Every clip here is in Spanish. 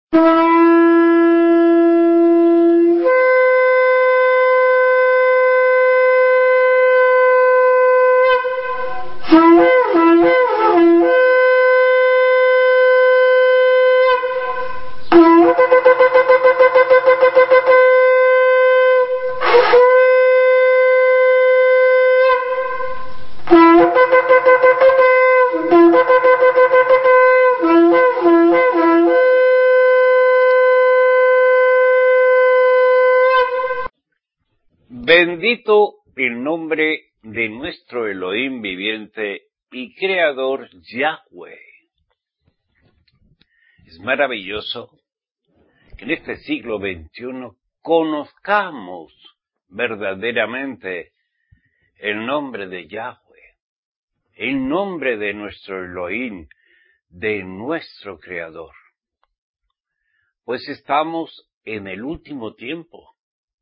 Bendito el nombre de nuestro Elohim viviente y creador Yahweh. Es maravilloso que en este siglo XXI conozcamos verdaderamente el nombre de Yahweh, el nombre de nuestro Elohim, de nuestro creador. Pues estamos en el último tiempo.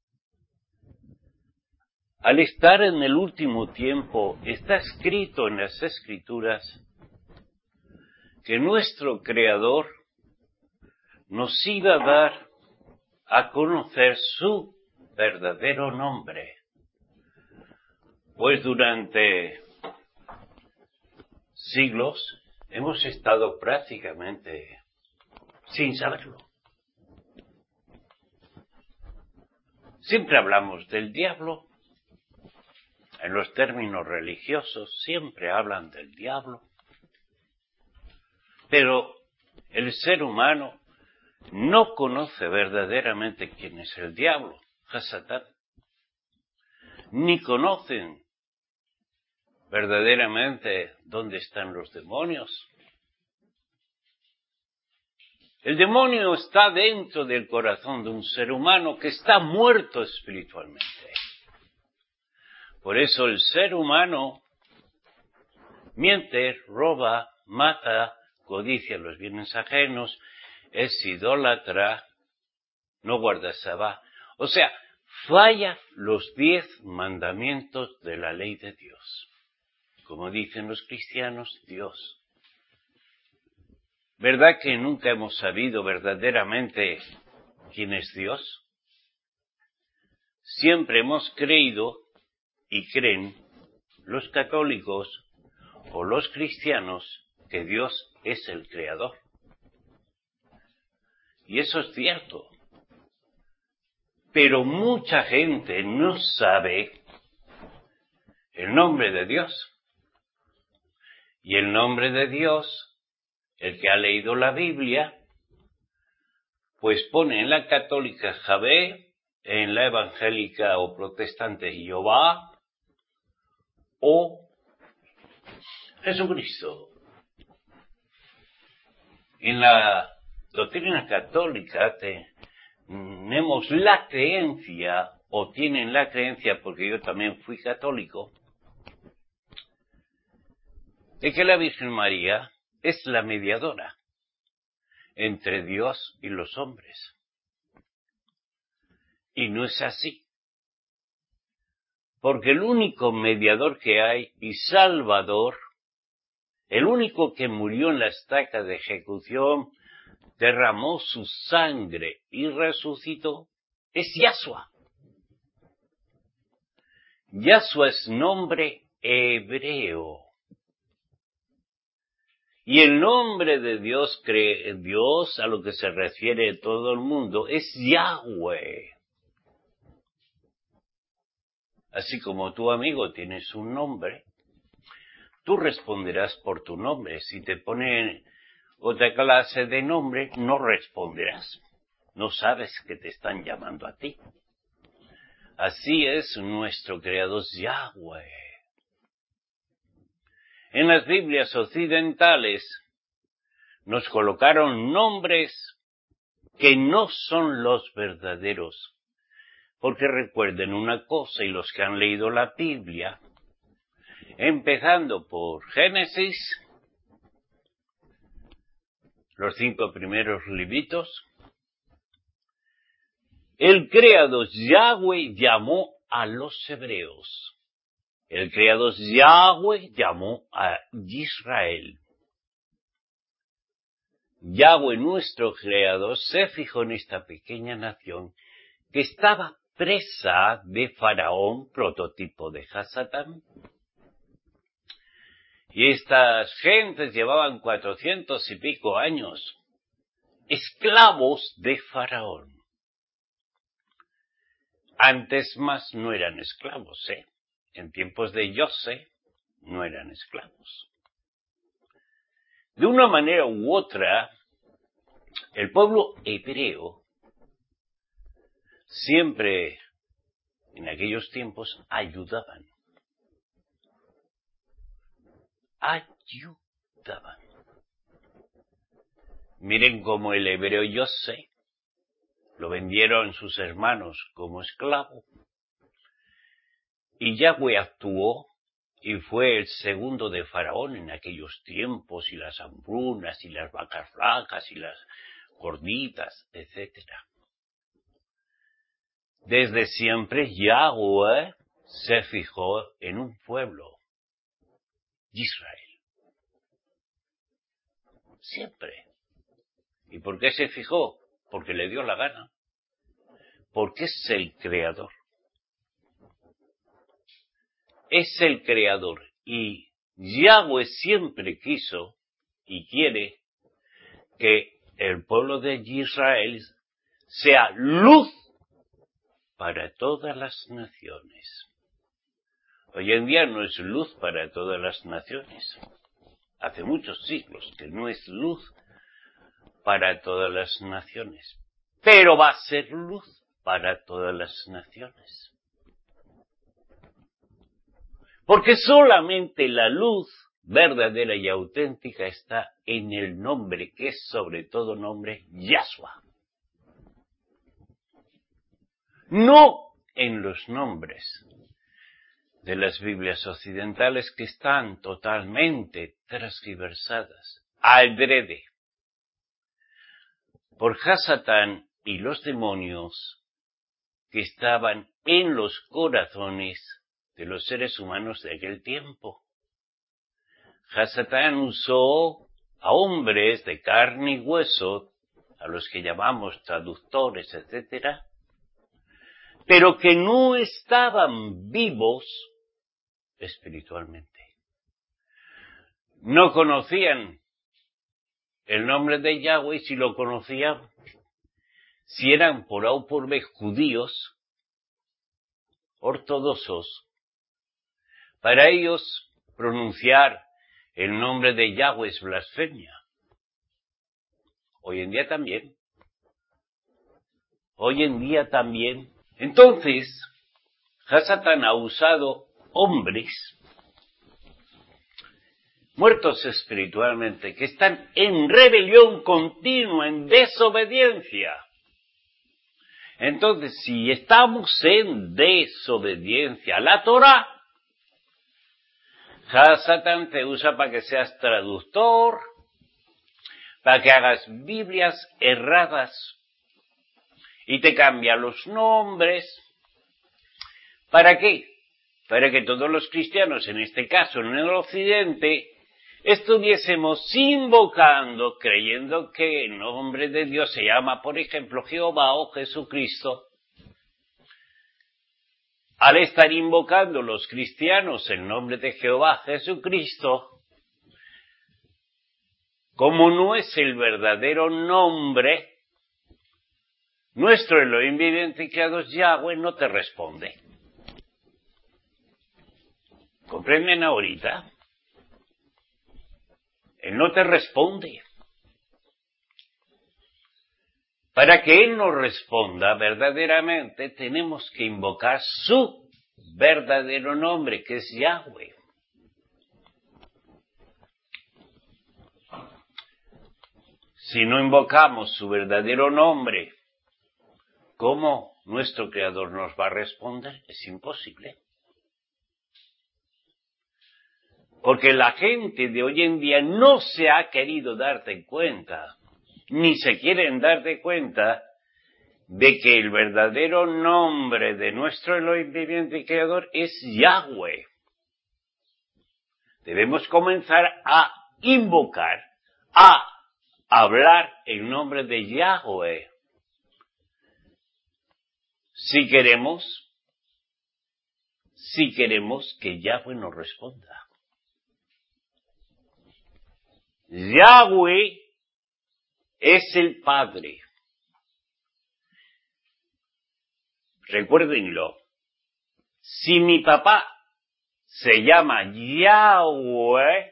Al estar en el último tiempo, está escrito en las Escrituras que nuestro Creador nos iba a dar a conocer su verdadero nombre. Pues durante siglos hemos estado prácticamente sin saberlo. Siempre hablamos del diablo. En los términos religiosos siempre hablan del diablo, pero el ser humano no conoce verdaderamente quién es el diablo, Hasatán, ni conocen verdaderamente dónde están los demonios. El demonio está dentro del corazón de un ser humano que está muerto espiritualmente. Por eso el ser humano miente, roba, mata, codicia los bienes ajenos, es idólatra, no guarda sabá. O sea, falla los 10 mandamientos de la ley de Dios. Como dicen los cristianos, Dios. ¿Verdad que nunca hemos sabido verdaderamente quién es Dios? Siempre hemos creído y creen los católicos o los cristianos que Dios es el creador. Y eso es cierto. Pero mucha gente no sabe el nombre de Dios. Y el nombre de Dios, el que ha leído la Biblia, pues pone en la católica Javé, en la evangélica o protestante Jehová, o Jesucristo. En la doctrina católica tenemos la creencia, o tienen la creencia, porque yo también fui católico, de que la Virgen María es la mediadora entre Dios y los hombres. Y no es así. Porque el único mediador que hay y salvador, el único que murió en la estaca de ejecución, derramó su sangre y resucitó, es Yahshua. Yahshua es nombre hebreo. Y el nombre de Dios, Dios a lo que se refiere todo el mundo, es Yahweh. Así como tu amigo tienes un nombre, tú responderás por tu nombre. Si te ponen otra clase de nombre, no responderás. No sabes que te están llamando a ti. Así es nuestro creador Yahweh. En las Biblias occidentales nos colocaron nombres que no son los verdaderos. Porque recuerden una cosa, y los que han leído la Biblia, empezando por Génesis, los 5 primeros libritos, el creador Yahweh llamó a los hebreos. El creador Yahweh llamó a Israel. Yahweh, nuestro Creador, se fijó en esta pequeña nación que estaba presa de Faraón, prototipo de Hasatán. Y estas gentes llevaban 400 y pico años esclavos de Faraón. Antes más no eran esclavos, En tiempos de José no eran esclavos. De una manera u otra, el pueblo hebreo siempre, en aquellos tiempos, ayudaban. Miren cómo el hebreo José lo vendieron sus hermanos como esclavo. Y Yahweh actuó y fue el segundo de Faraón en aquellos tiempos, y las hambrunas, y las vacas flacas, y las gorditas, etc. Desde siempre Yahweh se fijó en un pueblo, Israel. Siempre. ¿Y por qué se fijó? Porque le dio la gana. Porque es el Creador. Es el Creador. Y Yahweh siempre quiso y quiere que el pueblo de Israel sea luz para todas las naciones. Hoy en día no es luz para todas las naciones. Hace muchos siglos que no es luz para todas las naciones. Pero va a ser luz para todas las naciones. Porque solamente la luz verdadera y auténtica está en el nombre, que es sobre todo nombre, Yahshua. No en los nombres de las Biblias occidentales, que están totalmente transgiversadas, adrede, por Hasatán y los demonios que estaban en los corazones de los seres humanos de aquel tiempo. Hasatán usó a hombres de carne y hueso, a los que llamamos traductores, etc., pero que no estaban vivos espiritualmente. No conocían el nombre de Yahweh, y si lo conocían, si eran por A o por B judíos ortodoxos, para ellos pronunciar el nombre de Yahweh es blasfemia. Hoy en día también. Entonces, Hasatán ha usado hombres muertos espiritualmente, que están en rebelión continua, en desobediencia. Entonces, si estamos en desobediencia a la Torah, Hasatán te usa para que seas traductor, para que hagas Biblias erradas y te cambia los nombres. ¿Para qué? Para que todos los cristianos, en este caso en el occidente, estuviésemos invocando, creyendo que el nombre de Dios se llama, por ejemplo, Jehová o Jesucristo. Al estar invocando los cristianos el nombre de Jehová, Jesucristo, como no es el verdadero nombre, nuestro Elohim viviente y creador Yahweh no te responde. ¿Comprenden ahorita? Él no te responde. Para que Él nos responda verdaderamente, tenemos que invocar su verdadero nombre, que es Yahweh. Si no invocamos su verdadero nombre, ¿cómo nuestro Creador nos va a responder? Es imposible. Porque la gente de hoy en día no se ha querido dar cuenta, ni se quieren dar cuenta de que el verdadero nombre de nuestro Elohim viviente y creador es Yahweh. Debemos comenzar a invocar, a hablar en nombre de Yahweh si queremos que Yahweh nos responda. Yahweh es el Padre. Recuérdenlo. Si mi papá se llama Yahweh,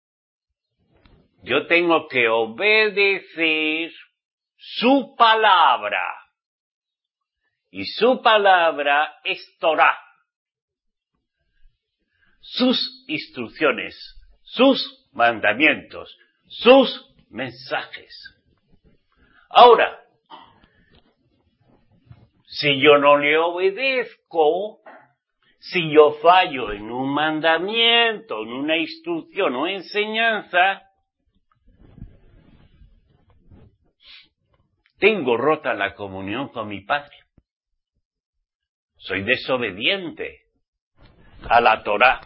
yo tengo que obedecer su palabra. Y su palabra es Torah. Sus instrucciones, sus mandamientos, sus mensajes. Ahora, si yo no le obedezco, si yo fallo en un mandamiento, en una instrucción o enseñanza, tengo rota la comunión con mi Padre. Soy desobediente a la Torá.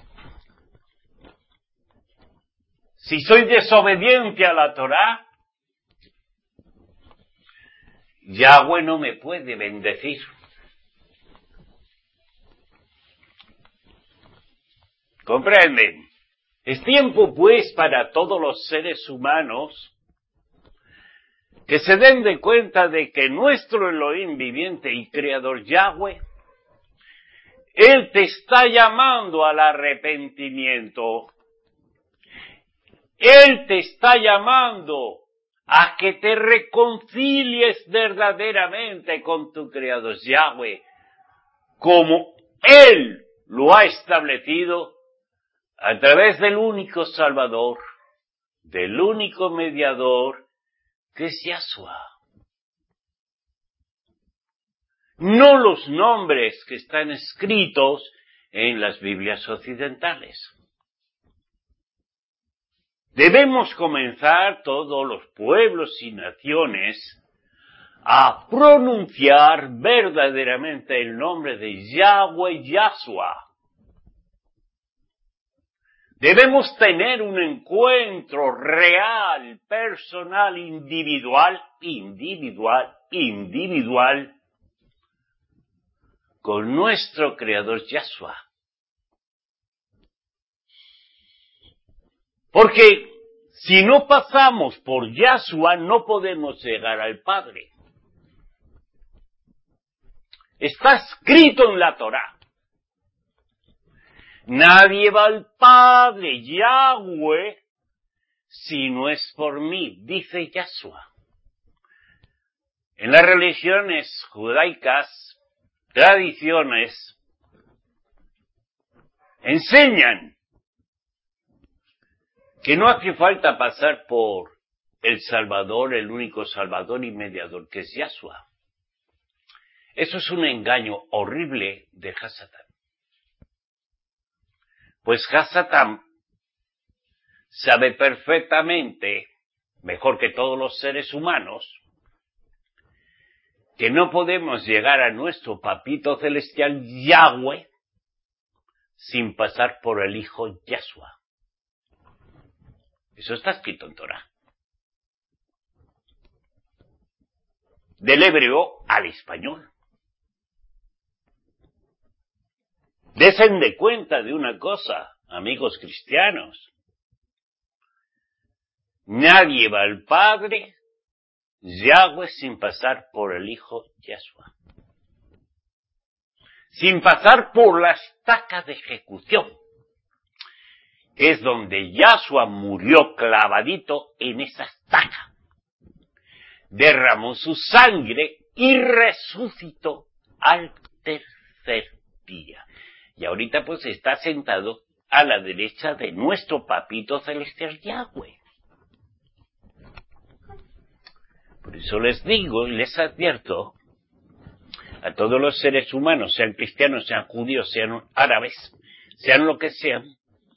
Si soy desobediente a la Torá, Yahweh no me puede bendecir. ¿Comprenden? Es tiempo, pues, para todos los seres humanos que se den de cuenta de que nuestro Elohim viviente y creador Yahweh, Él te está llamando al arrepentimiento. Él te está llamando a que te reconcilies verdaderamente con tu creador Yahweh, como Él lo ha establecido a través del único Salvador, del único mediador, que es Yahshua. No los nombres que están escritos en las Biblias occidentales. Debemos comenzar todos los pueblos y naciones a pronunciar verdaderamente el nombre de Yahweh Yahshua. Debemos tener un encuentro real, personal, individual, con nuestro Creador Yahshua. Porque si no pasamos por Yahshua, no podemos llegar al Padre. Está escrito en la Torá. Nadie va al Padre, Yahweh, si no es por mí, dice Yahshua. En las religiones judaicas, tradiciones, enseñan que no hace falta pasar por el Salvador, el único Salvador y mediador, que es Yahshua. Eso es un engaño horrible de Hasatán. Pues Hasatán sabe perfectamente, mejor que todos los seres humanos, que no podemos llegar a nuestro papito celestial Yahweh sin pasar por el Hijo Yahshua. Eso está escrito en Torah. Del hebreo al español. Desen de cuenta de una cosa, amigos cristianos. Nadie va al Padre, Yahweh, sin pasar por el Hijo Yahshua. Sin pasar por la estaca de ejecución, que es donde Yahshua murió clavadito en esa estaca. Derramó su sangre y resucitó al tercer día. Y ahorita pues está sentado a la derecha de nuestro papito celestial Yahweh. Por eso les digo y les advierto a todos los seres humanos, sean cristianos, sean judíos, sean árabes, sean lo que sean,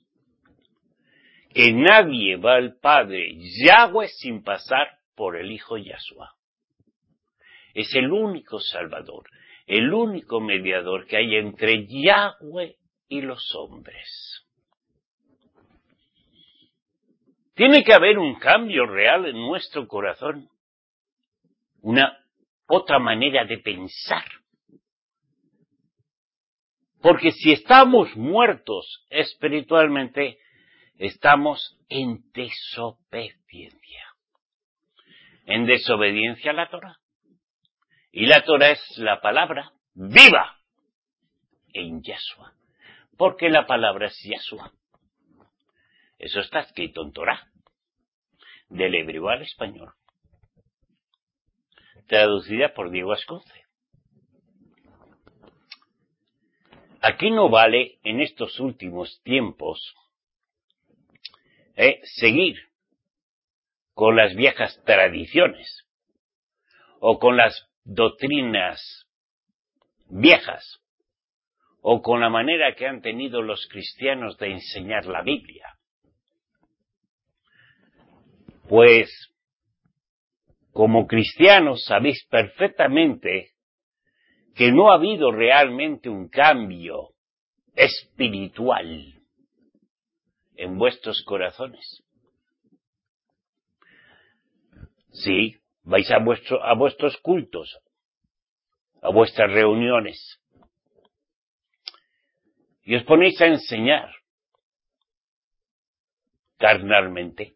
que nadie va al Padre Yahweh sin pasar por el Hijo Yahshua. Es el único Salvador, el único mediador que hay entre Yahweh y los hombres. Tiene que haber un cambio real en nuestro corazón, una otra manera de pensar. Porque si estamos muertos espiritualmente, estamos en desobediencia a la Torá. Y la Torá es la palabra viva en Yahshua, porque la palabra es Yahshua. Eso está escrito en Torá, del hebreo al español, traducida por Diego Asconce. Aquí no vale, en estos últimos tiempos, seguir con las viejas tradiciones o con las doctrinas viejas o con la manera que han tenido los cristianos de enseñar la Biblia. Pues, como cristianos sabéis perfectamente que no ha habido realmente un cambio espiritual en vuestros corazones. Sí, vais a vuestros cultos, a vuestras reuniones, y os ponéis a enseñar carnalmente.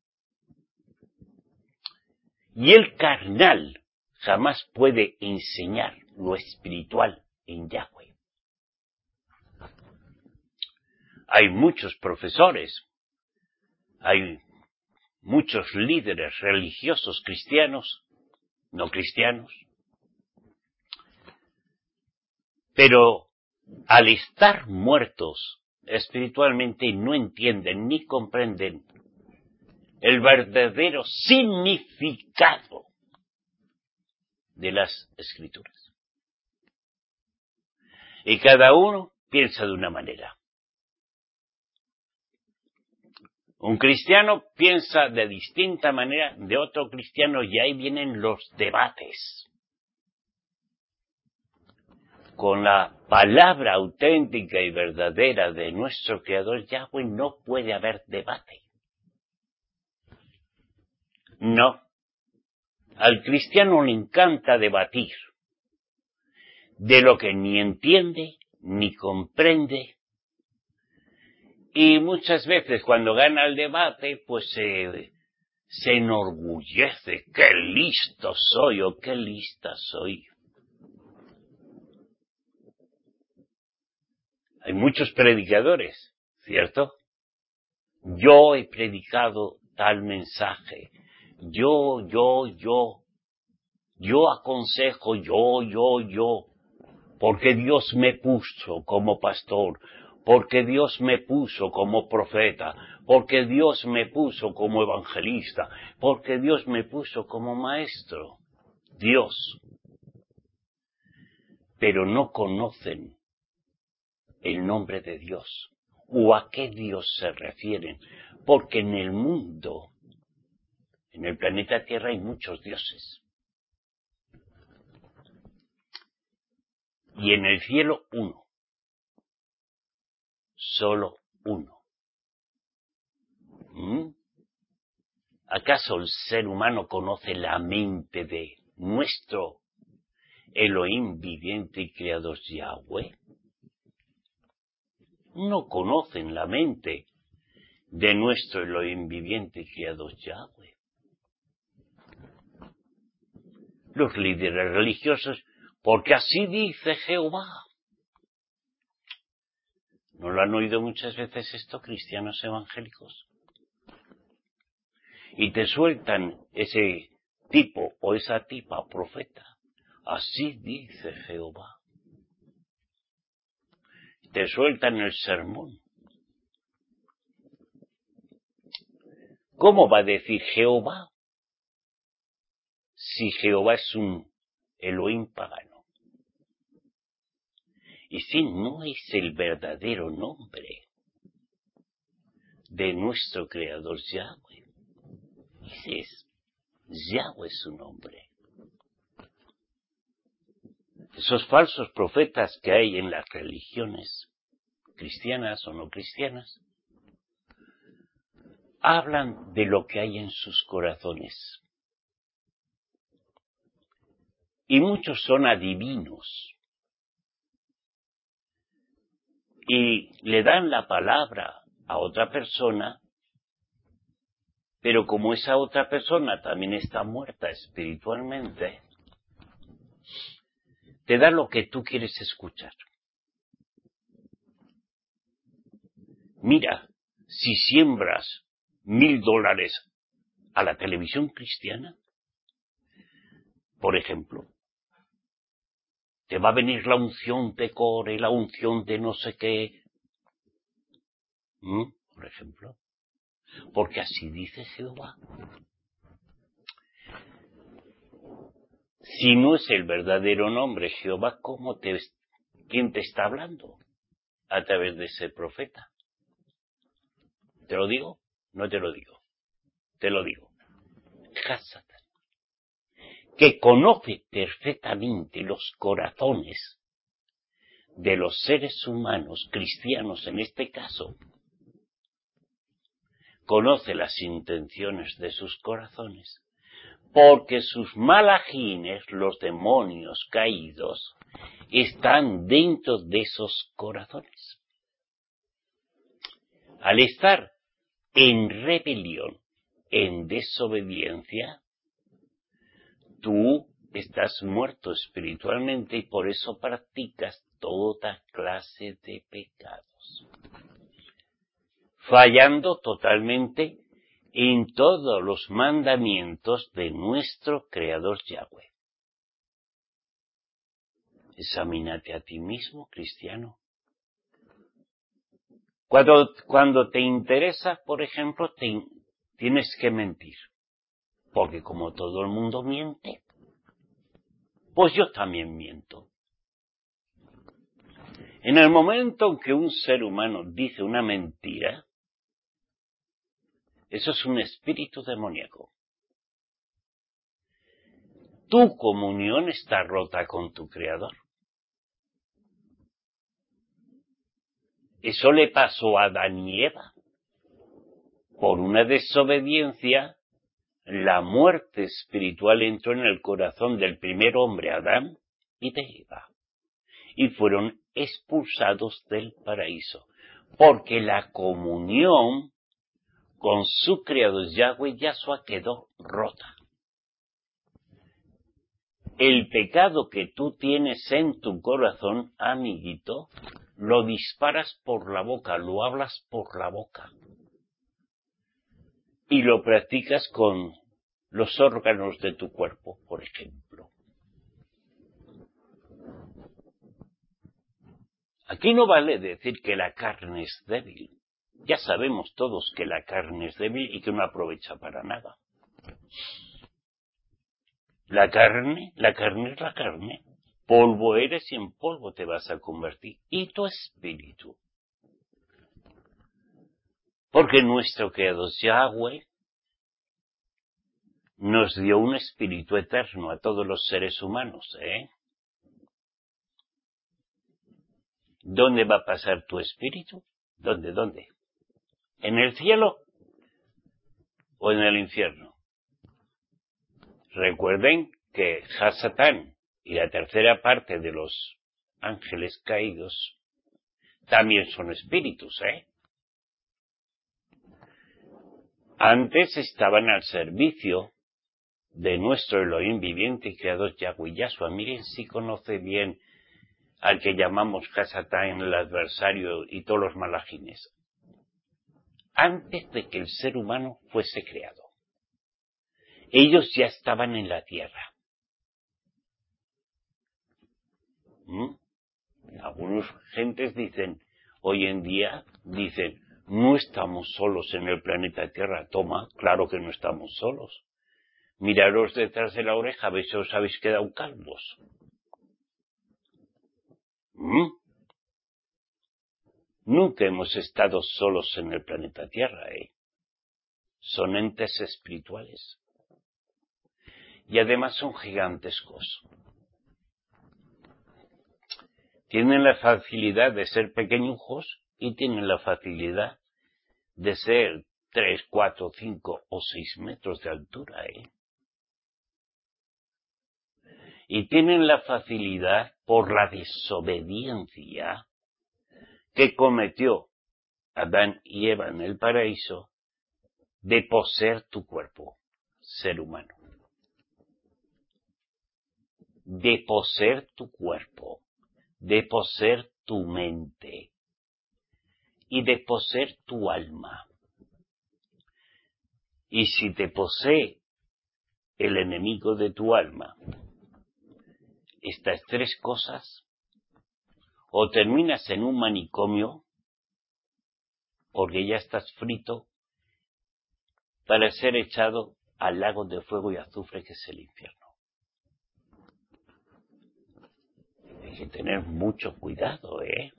Y el carnal jamás puede enseñar lo espiritual en Yahweh. Hay muchos profesores, hay muchos líderes religiosos cristianos, no cristianos, pero al estar muertos espiritualmente no entienden ni comprenden el verdadero significado de las Escrituras. Y cada uno piensa de una manera. Un cristiano piensa de distinta manera de otro cristiano y ahí vienen los debates. Con la palabra auténtica y verdadera de nuestro Creador Yahweh no puede haber debate. No. Al cristiano le encanta debatir de lo que ni entiende ni comprende. Y muchas veces cuando gana el debate, pues se enorgullece. ¡Qué listo soy! O ¡qué lista soy! Hay muchos predicadores, ¿cierto? Yo he predicado tal mensaje. Yo aconsejo, yo. Porque Dios me puso como pastor. Porque Dios me puso como profeta, porque Dios me puso como evangelista, porque Dios me puso como maestro. Dios. Pero no conocen el nombre de Dios, o a qué Dios se refieren, porque en el mundo, en el planeta Tierra hay muchos dioses. Y en el cielo uno. Solo uno. ¿Acaso el ser humano conoce la mente de nuestro Elohim viviente y creador Yahweh? No conocen la mente de nuestro Elohim viviente y creador Yahweh. Los líderes religiosos, porque así dice Jehová. ¿No lo han oído muchas veces esto cristianos evangélicos? Y te sueltan ese tipo o esa tipa profeta. Así dice Jehová. Te sueltan el sermón. ¿Cómo va a decir Jehová si Jehová es un Elohim pagano? Y si no es el verdadero nombre de nuestro Creador Yahweh. Ese es Yahweh su nombre. Esos falsos profetas que hay en las religiones, cristianas o no cristianas, hablan de lo que hay en sus corazones. Y muchos son adivinos. Y le dan la palabra a otra persona, pero como esa otra persona también está muerta espiritualmente, te da lo que tú quieres escuchar. Mira, si siembras $1,000 a la televisión cristiana, por ejemplo, te va a venir la unción de Core, la unción de no sé qué, por ejemplo, porque así dice Jehová. Si no es el verdadero nombre Jehová, ¿quién te está hablando? A través de ese profeta. ¿Te lo digo? No te lo digo. Te lo digo. Hasatán, que conoce perfectamente los corazones de los seres humanos, cristianos en este caso, conoce las intenciones de sus corazones, porque sus malajines, los demonios caídos, están dentro de esos corazones. Al estar en rebelión, en desobediencia, tú estás muerto espiritualmente y por eso practicas toda clase de pecados, fallando totalmente en todos los mandamientos de nuestro Creador Yahweh. Examínate a ti mismo, cristiano. Cuando te interesa, por ejemplo, tienes que mentir. Porque como todo el mundo miente, pues yo también miento. En el momento en que un ser humano dice una mentira, eso es un espíritu demoníaco. Tu comunión está rota con tu Creador. Eso le pasó a Adán y Eva. Por una desobediencia, la muerte espiritual entró en el corazón del primer hombre, Adán, y de Eva. Y fueron expulsados del paraíso. Porque la comunión con su Creador Yahweh Yahshua quedó rota. El pecado que tú tienes en tu corazón, amiguito, lo disparas por la boca, lo hablas por la boca. Y lo practicas con los órganos de tu cuerpo, por ejemplo. Aquí no vale decir que la carne es débil. Ya sabemos todos que la carne es débil y que no aprovecha para nada. La carne es la carne. Polvo eres y en polvo te vas a convertir. Y tu espíritu. Porque nuestro Creador Yahweh nos dio un espíritu eterno a todos los seres humanos, ¿Dónde va a pasar tu espíritu? ¿Dónde? ¿En el cielo o en el infierno? Recuerden que Hasatán y la tercera parte de los ángeles caídos también son espíritus, Antes estaban al servicio de nuestro Elohim viviente y creador Yahweh Yahshua. Miren si conoce bien al que llamamos Hasatán, el adversario y todos los malajines. Antes de que el ser humano fuese creado, ellos ya estaban en la tierra. Algunos gentes hoy en día dicen, no estamos solos en el planeta Tierra. Toma, claro que no estamos solos. Miraros detrás de la oreja, a ver si os habéis quedado calvos. Nunca hemos estado solos en el planeta Tierra, Son entes espirituales. Y además son gigantescos. Tienen la facilidad de ser pequeñujos y tienen la facilidad de ser 3, 4, 5 o 6 metros de altura, Y tienen la facilidad, por la desobediencia que cometió Adán y Eva en el paraíso, de poseer tu cuerpo, ser humano. De poseer tu cuerpo, de poseer tu mente y de poseer tu alma. Y si te posee el enemigo de tu alma, estas tres cosas, o terminas en un manicomio, porque ya estás frito, para ser echado al lago de fuego y azufre que es el infierno. Hay que tener mucho cuidado,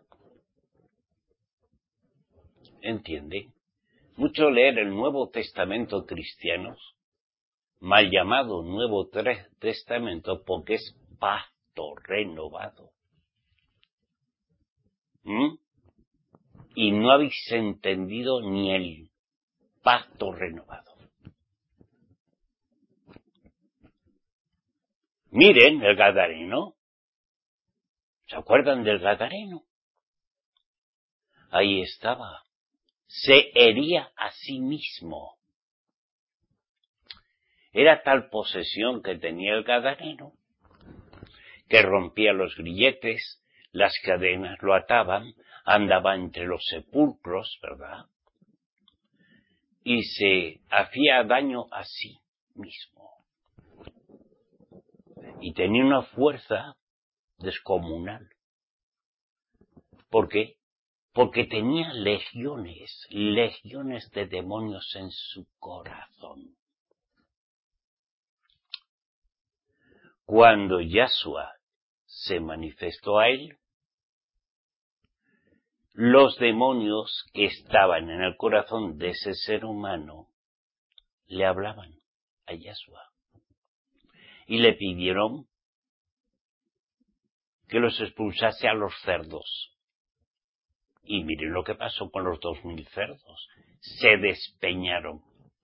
¿Entiende? Mucho leer el Nuevo Testamento cristiano, mal llamado Nuevo Testamento, porque es pacto renovado. Y no habéis entendido ni el pacto renovado. Miren el Gadareno. ¿Se acuerdan del Gadareno? Ahí estaba. Se hería a sí mismo. Era tal posesión que tenía el Gadareno que rompía los grilletes, las cadenas lo ataban, andaba entre los sepulcros, ¿verdad? Y se hacía daño a sí mismo. Y tenía una fuerza descomunal. ¿Por qué? Porque tenía legiones de demonios en su corazón. Cuando Yahshua se manifestó a él, los demonios que estaban en el corazón de ese ser humano le hablaban a Yahshua y le pidieron que los expulsase a los cerdos. Y miren lo que pasó con los 2000 cerdos. Se despeñaron.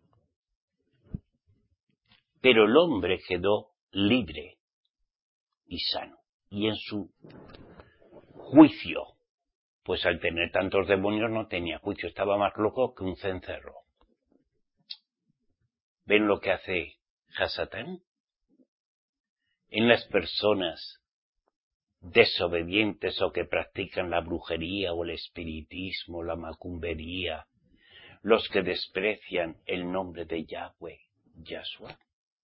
Pero el hombre quedó libre y sano. Y en su juicio, pues al tener tantos demonios no tenía juicio, estaba más loco que un cencerro. ¿Ven lo que hace Hasatán? En las personas desobedientes o que practican la brujería o el espiritismo, la macumbería, los que desprecian el nombre de Yahweh, Yahshua.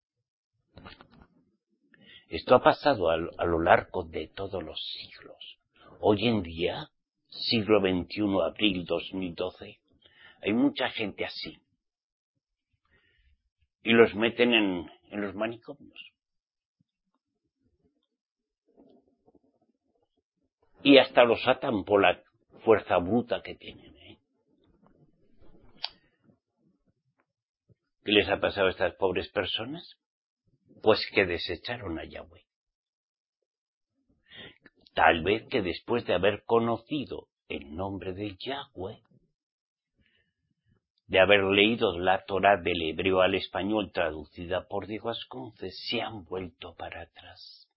Esto ha pasado a lo largo de todos los siglos. Hoy en día, siglo XXI, abril 2012, hay mucha gente así. Y los meten en los manicomios. Y hasta los atan por la fuerza bruta que tienen. ¿Qué les ha pasado a estas pobres personas? Pues que desecharon a Yahweh. Tal vez que después de haber conocido el nombre de Yahweh, de haber leído la Torá del hebreo al español traducida por Diego Asconce, se han vuelto para atrás.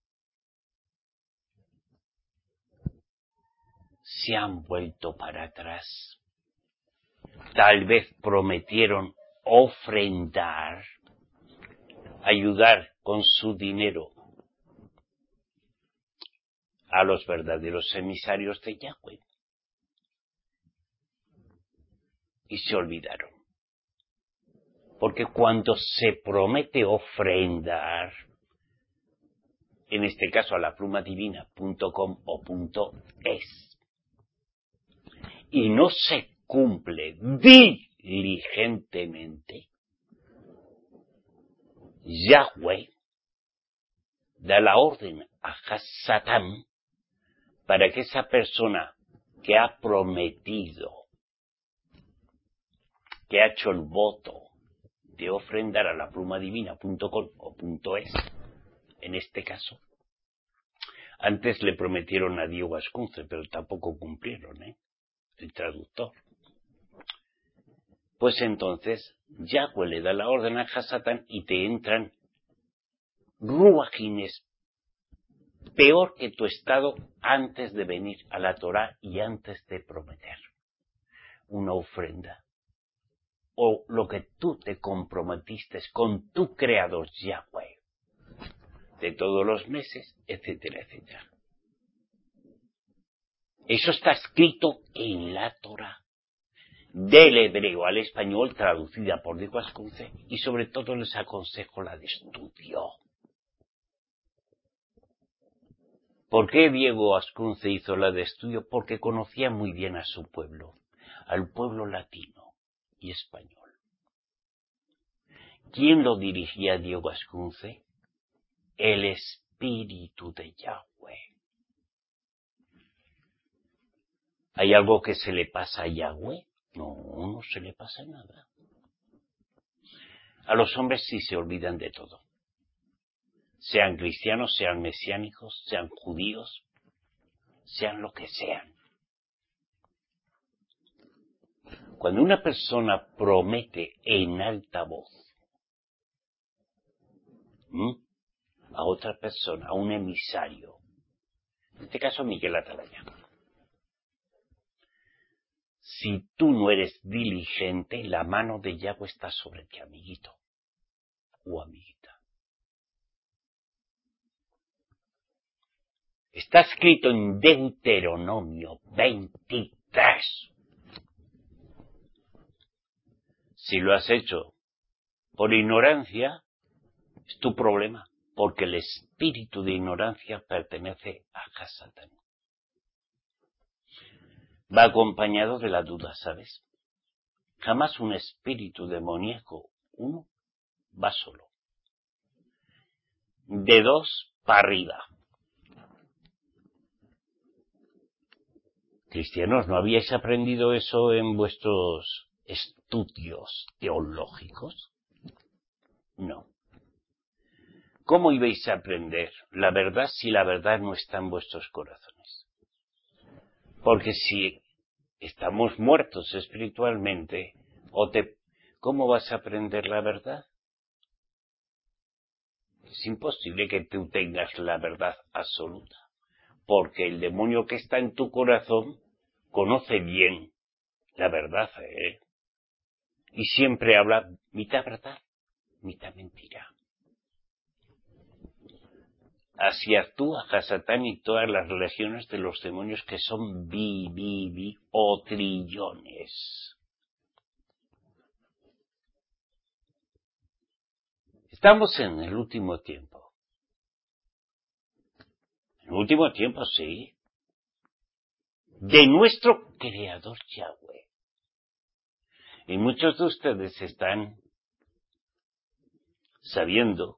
Se han vuelto para atrás. Tal vez prometieron ofrendar, ayudar con su dinero a los verdaderos emisarios de Yahweh. Y se olvidaron. Porque cuando se promete ofrendar, en este caso a la plumadivina.com o .es, y no se cumple diligentemente, Yahweh da la orden a Hasatán para que esa persona que ha prometido, que ha hecho el voto de ofrendar a la plumadivina.com o .es, en este caso, antes le prometieron a Diego Asconce, pero tampoco cumplieron, el traductor. pues entonces Yahweh le da la orden a Hasatán y te entran ruajines peor que tu estado antes de venir a la Torá y antes de prometer una ofrenda o lo que tú te comprometiste con tu creador Yahweh de todos los meses, etcétera, etcétera. Eso está escrito en la Torá, del hebreo al español, traducida por Diego Ascunce, y sobre todo les aconsejo la de estudio. ¿Por qué Diego Ascunce hizo la de estudio? Porque conocía muy bien a su pueblo, al pueblo latino y español. ¿Quién lo dirigía a Diego Ascunce? El Espíritu de Yahweh. ¿Hay algo que se le pasa a Yahweh? No, no se le pasa nada. A los hombres sí se olvidan de todo. Sean cristianos, sean mesiánicos, sean judíos, sean lo que sean. Cuando una persona promete en alta voz a otra persona, a un emisario, en este caso Miguel Atalaya, si tú no eres diligente, la mano de Yahweh está sobre ti, amiguito o amiguita. Está escrito en Deuteronomio 23. Si lo has hecho por ignorancia, es tu problema, porque el espíritu de ignorancia pertenece a Hasatán. Va acompañado de la duda, ¿sabes? Jamás un espíritu demoníaco, uno, va solo. De dos para arriba. Cristianos, ¿no habíais aprendido eso en vuestros estudios teológicos? No. ¿Cómo ibais a aprender la verdad si la verdad no está en vuestros corazones? Porque si estamos muertos espiritualmente, ¿cómo vas a aprender la verdad? Es imposible que tú tengas la verdad absoluta, porque el demonio que está en tu corazón conoce bien la verdad, y siempre habla mitad verdad, mitad mentira. Así actúa Hasatán y todas las legiones de los demonios que son o trillones. Estamos en el último tiempo. En el último tiempo, sí. De nuestro Creador Yahweh. Y muchos de ustedes están sabiendo,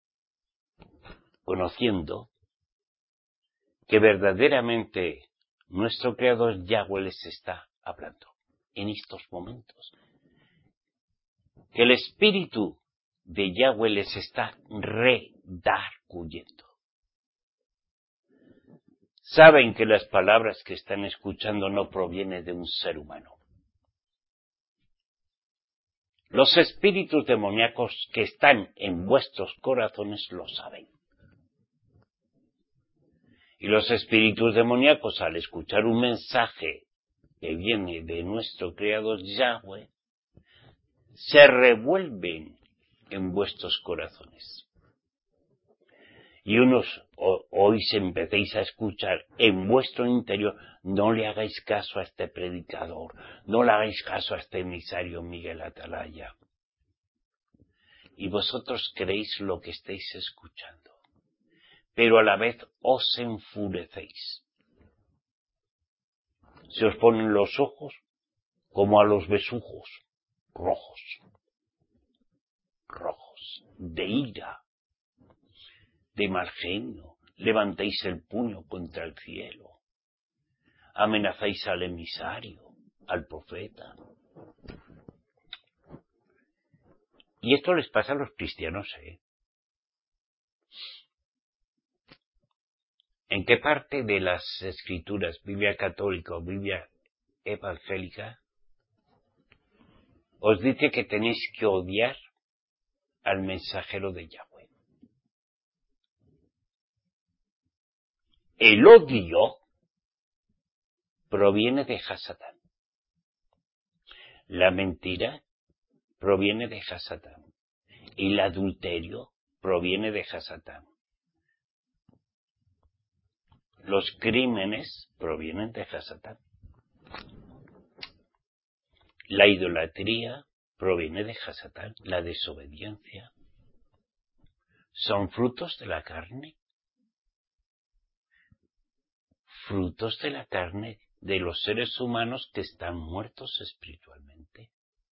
conociendo, que verdaderamente nuestro Creador Yahweh les está hablando en estos momentos. Que el Espíritu de Yahweh les está redarguyendo. Saben que las palabras que están escuchando no provienen de un ser humano. Los espíritus demoníacos que están en vuestros corazones lo saben. Y los espíritus demoníacos, al escuchar un mensaje que viene de nuestro Creador Yahweh, se revuelven en vuestros corazones. Y hoy se empecéis a escuchar en vuestro interior, no le hagáis caso a este predicador, no le hagáis caso a este emisario Miguel Atalaya. Y vosotros creéis lo que estáis escuchando, pero a la vez os enfurecéis. Se os ponen los ojos como a los besujos, rojos, de ira, de mal genio, levantáis el puño contra el cielo, amenazáis al emisario, al profeta. Y esto les pasa a los cristianos, ¿En qué parte de las escrituras, Biblia católica o Biblia evangélica, os dice que tenéis que odiar al mensajero de Yahweh. El odio proviene de Hasatán. La mentira proviene de Hasatán. Y el adulterio proviene de Hasatán. Los crímenes provienen de Hasatán. La idolatría proviene de Hasatán. La desobediencia son frutos de la carne. Frutos de la carne de los seres humanos que están muertos espiritualmente.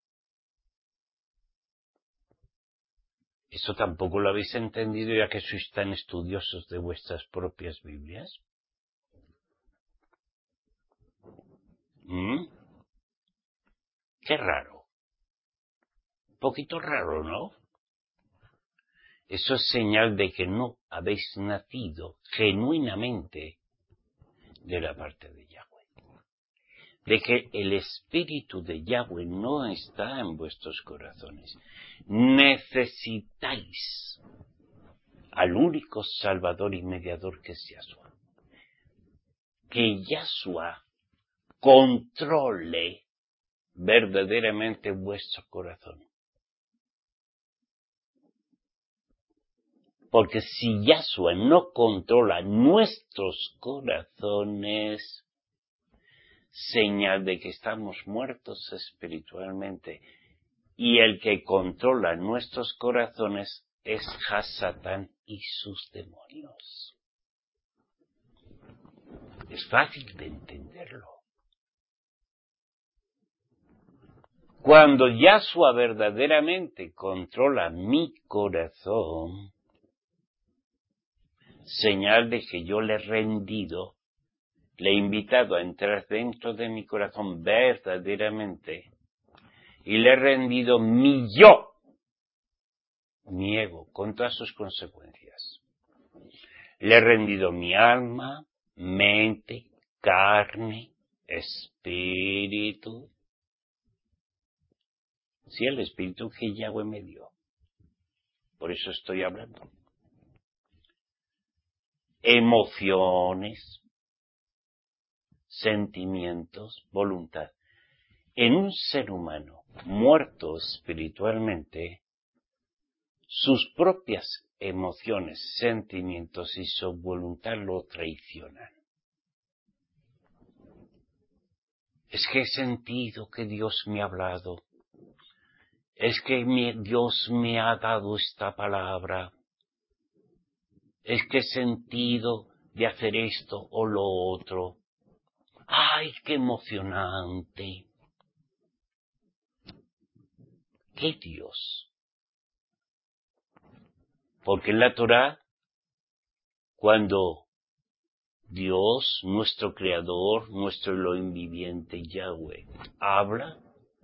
¿Eso tampoco lo habéis entendido ya que sois tan estudiosos de vuestras propias Biblias? Qué raro. Un poquito raro, ¿no? Eso es señal de que no habéis nacido genuinamente de la parte de Yahweh. De que el Espíritu de Yahweh no está en vuestros corazones. Necesitáis al único Salvador y Mediador que es Yahshua. Que Yahshua controle verdaderamente vuestro corazón. Porque si Yahshua no controla nuestros corazones, señal de que estamos muertos espiritualmente. Y el que controla nuestros corazones es Hasatán y sus demonios. Es fácil de entenderlo. Cuando Yahshua verdaderamente controla mi corazón, señal de que yo le he rendido, le he invitado a entrar dentro de mi corazón verdaderamente y le he rendido mi yo, mi ego, con todas sus consecuencias. Le he rendido mi alma, mente, carne, espíritu. Sí, el espíritu que Yahweh me dio. Por eso estoy hablando. Emociones, sentimientos, voluntad. En un ser humano muerto espiritualmente, sus propias emociones, sentimientos y su voluntad lo traicionan. Es que he sentido que Dios me ha hablado. Es que Dios me ha dado esta palabra. Es que he sentido de hacer esto o lo otro. ¡Ay, qué emocionante! ¿Qué Dios? Porque en la Torá, cuando Dios, nuestro Creador, nuestro Elohim viviente, Yahweh, habla,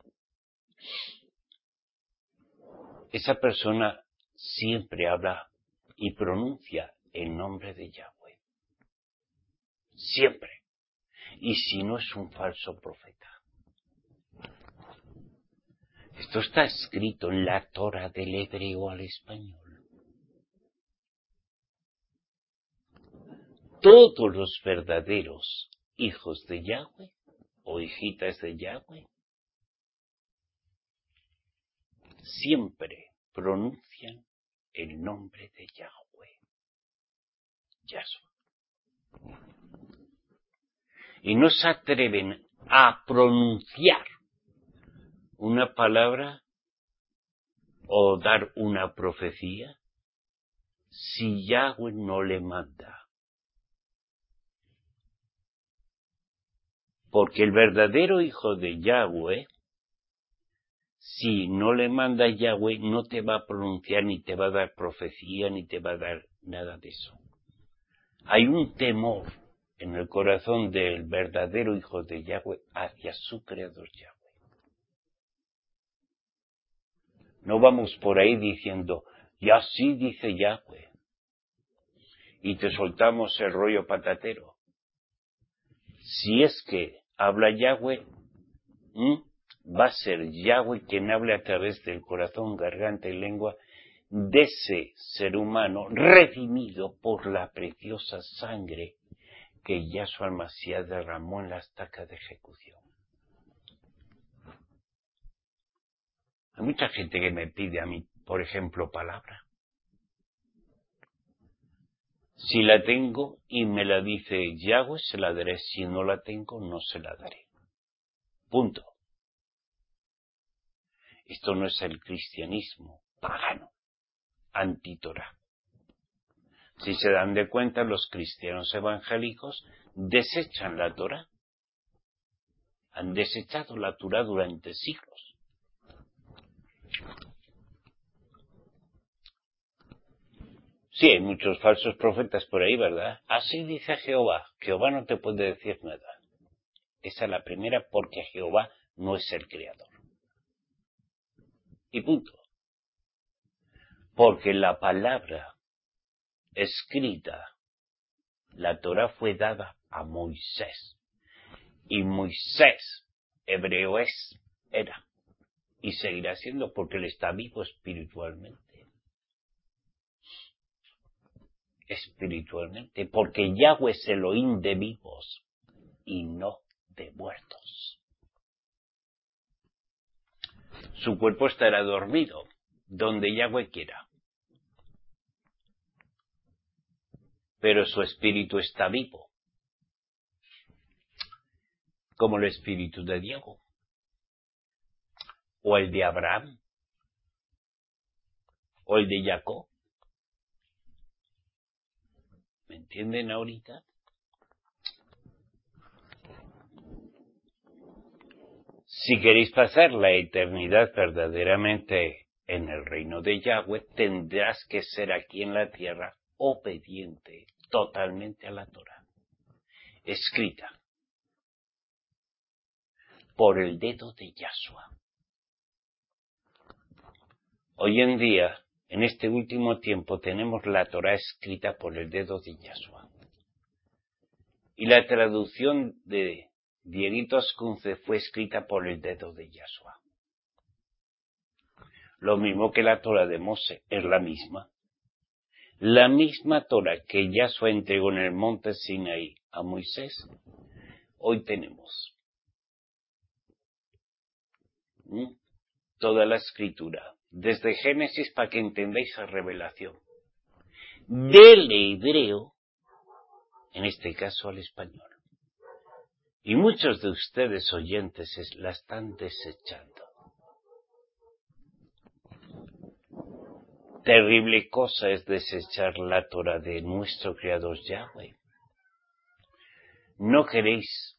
esa persona siempre habla y pronuncia el nombre de Yahweh. Siempre. Y si no es un falso profeta. Esto está escrito en la Torá del hebreo al español. Todos los verdaderos hijos de Yahweh o hijitas de Yahweh siempre pronuncian el nombre de Yahweh, Yahshua. Y no se atreven a pronunciar una palabra o dar una profecía si Yahweh no le manda. Porque el verdadero hijo de Yahweh, si no le manda Yahweh, no te va a pronunciar, ni te va a dar profecía, ni te va a dar nada de eso. Hay un temor en el corazón del verdadero hijo de Yahweh hacia su creador Yahweh. No vamos por ahí diciendo, y así dice Yahweh, y te soltamos el rollo patatero. Si es que habla Yahweh, va a ser Yahweh quien hable a través del corazón, garganta y lengua de ese ser humano redimido por la preciosa sangre que Yahshua el Mashiach derramó en la estaca de ejecución. Hay mucha gente que me pide a mí, por ejemplo, palabra. Si la tengo y me la dice Yahweh, se la daré. Si no la tengo, no se la daré. Punto. Esto no es el cristianismo pagano, anti-Torah. Si se dan de cuenta, los cristianos evangélicos desechan la Torah. Han desechado la Torah durante siglos. Sí, hay muchos falsos profetas por ahí, ¿verdad? Así dice Jehová. Jehová no te puede decir nada. Esa es la primera, porque Jehová no es el creador. Y punto. Porque la palabra escrita, la Torah fue dada a Moisés. Y Moisés, hebreo era. Y seguirá siendo porque él está vivo espiritualmente. Espiritualmente. Porque Yahweh es Elohim de vivos y no de muertos. Su cuerpo estará dormido, donde Yahweh quiera. Pero su espíritu está vivo. Como el espíritu de Diego. O el de Abraham. O el de Jacob. ¿Me entienden ahorita? Si queréis pasar la eternidad verdaderamente en el reino de Yahweh, tendrás que ser aquí en la tierra obediente totalmente a la Torah, escrita por el dedo de Yahshua. Hoy en día, en este último tiempo, tenemos la Torah escrita por el dedo de Yahshua. Y la traducción de Dieguito Ascunce fue escrita por el dedo de Yahshua. Lo mismo que la Torah de Moshe, es la misma. La misma Torah que Yahshua entregó en el monte Sinaí a Moisés, hoy tenemos. Toda la escritura, desde Génesis para que entendáis la revelación. Del hebreo, en este caso al español. Y muchos de ustedes oyentes la están desechando. Terrible cosa es desechar la Torah de nuestro Creador Yahweh. No queréis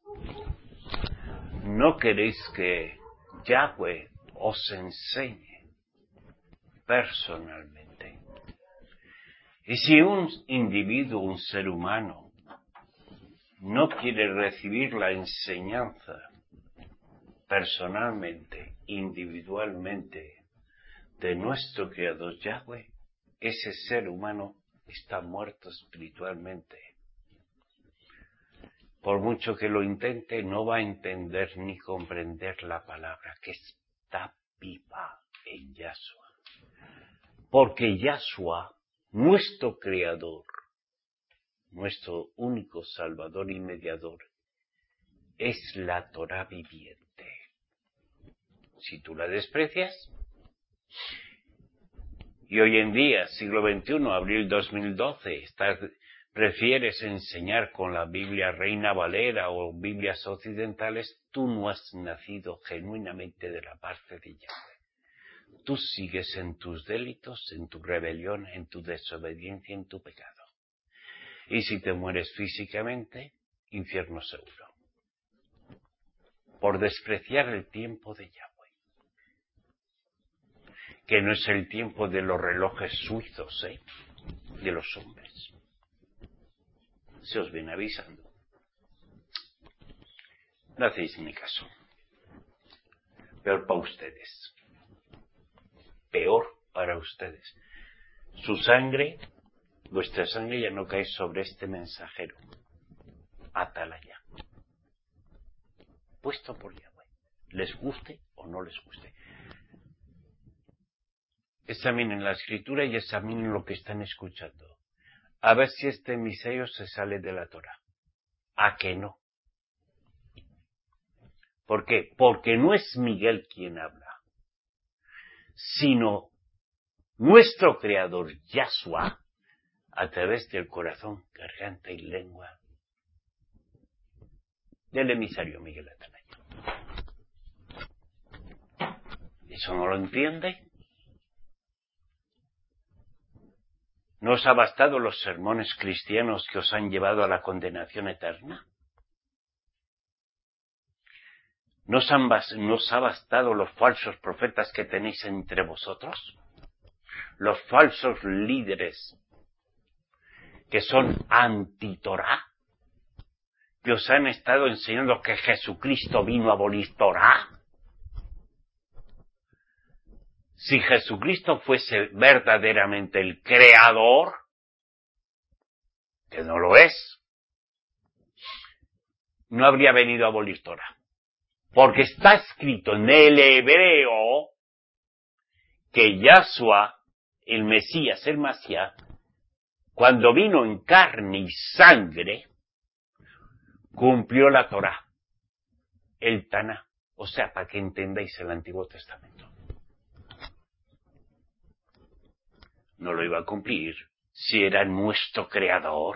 que Yahweh os enseñe personalmente. Y si un individuo, un ser humano, no quiere recibir la enseñanza personalmente, individualmente, de nuestro Creador Yahweh, ese ser humano está muerto espiritualmente. Por mucho que lo intente, no va a entender ni comprender la palabra que está viva en Yahshua. Porque Yahshua, nuestro Creador, nuestro único Salvador y Mediador, es la Torah viviente. Si tú la desprecias, y hoy en día, siglo XXI, abril 2012, prefieres enseñar con la Biblia Reina Valera o Biblias occidentales, tú no has nacido genuinamente de la parte de Yahweh. Tú sigues en tus delitos, en tu rebelión, en tu desobediencia, en tu pecado. Y si te mueres físicamente, infierno seguro. Por despreciar el tiempo de Yahweh. Que no es el tiempo de los relojes suizos, de los hombres. Se os viene avisando. No hacéis ni caso. Peor para ustedes. Peor para ustedes. Su sangre, vuestra sangre ya no cae sobre este mensajero. Atalaya. Puesto por Yahweh. Les guste o o no les guste. Examinen la escritura y examinen lo que están escuchando. A ver si este misterio se sale de la Torá. ¿A que no? ¿Por qué? Porque no es Miguel quien habla, sino nuestro Creador, Yahshua, a través del corazón, garganta y lengua del emisario Miguel Atalaya. ¿Eso no lo entiende? ¿No os ha bastado los sermones cristianos que os han llevado a la condenación eterna? ¿No os ha bastado los falsos profetas que tenéis entre vosotros? Los falsos líderes que son anti-Torá, que os han estado enseñando que Jesucristo vino a abolir Torá. Si Jesucristo fuese verdaderamente el creador, que no lo es, no habría venido a abolir Torá. Porque está escrito en el hebreo que Yahshua, el Mesías, el Mashiach, cuando vino en carne y sangre, cumplió la Torá, el Taná, o sea, para que entendáis el Antiguo Testamento. No lo iba a cumplir si era nuestro creador.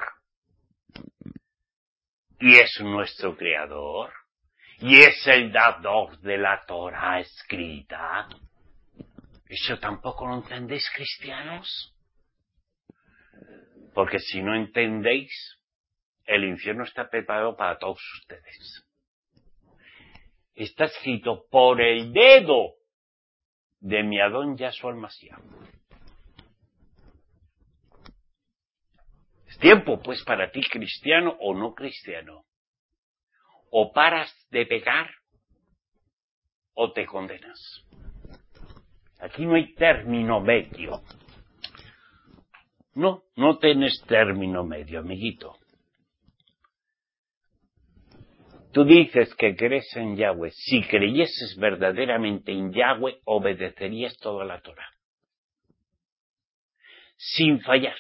Y es nuestro creador. Y es el dador de la Torá escrita. ¿Eso tampoco lo entendéis, cristianos? Porque si no entendéis, el infierno está preparado para todos ustedes. Está escrito por el dedo de mi Adón Yahshua el Mashiach. Es tiempo, pues, para ti, cristiano o no cristiano. O paras de pecar o te condenas. Aquí no hay término medio. No tienes término medio, amiguito. Tú dices que crees en Yahweh. Si creyeses verdaderamente en Yahweh, obedecerías toda la Torá. Sin fallar.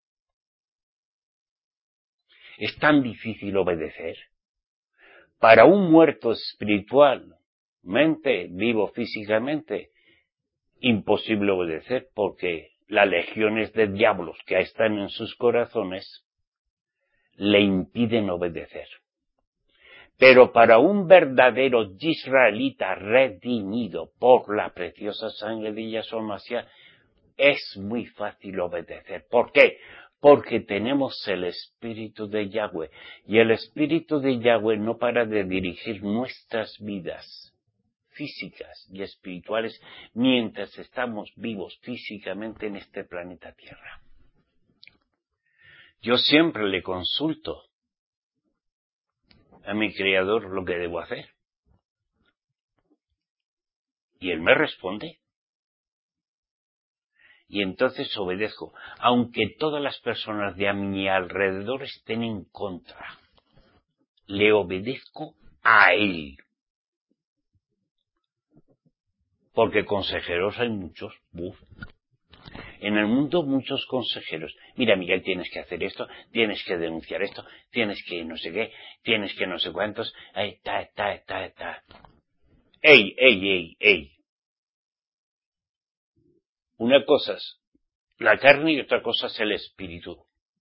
Es tan difícil obedecer. Para un muerto espiritualmente, vivo físicamente, imposible obedecer porque las legiones de diablos que están en sus corazones le impiden obedecer. Pero para un verdadero israelita redimido por la preciosa sangre de Yahshua Mashiach es muy fácil obedecer. ¿Por qué? Porque tenemos el Espíritu de Yahweh y el Espíritu de Yahweh no para de dirigir nuestras vidas físicas y espirituales mientras estamos vivos físicamente en este planeta Tierra. Yo siempre le consulto a mi Creador lo que debo hacer. Y Él me responde. Y entonces obedezco, aunque todas las personas de a mi alrededor estén en contra. Le obedezco a Él. Porque consejeros hay muchos. En el mundo muchos consejeros. Mira, Miguel, tienes que hacer esto, tienes que denunciar esto, tienes que no sé qué, tienes que no sé cuántos. ¡Ey! Una cosa es la carne y otra cosa es el espíritu.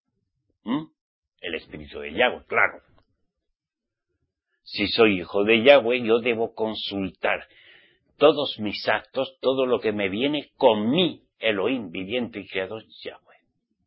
El espíritu de Yahweh, claro. Si soy hijo de Yahweh, yo debo consultar todos mis actos, todo lo que me viene con mi Elohim viviente y creador Yahweh.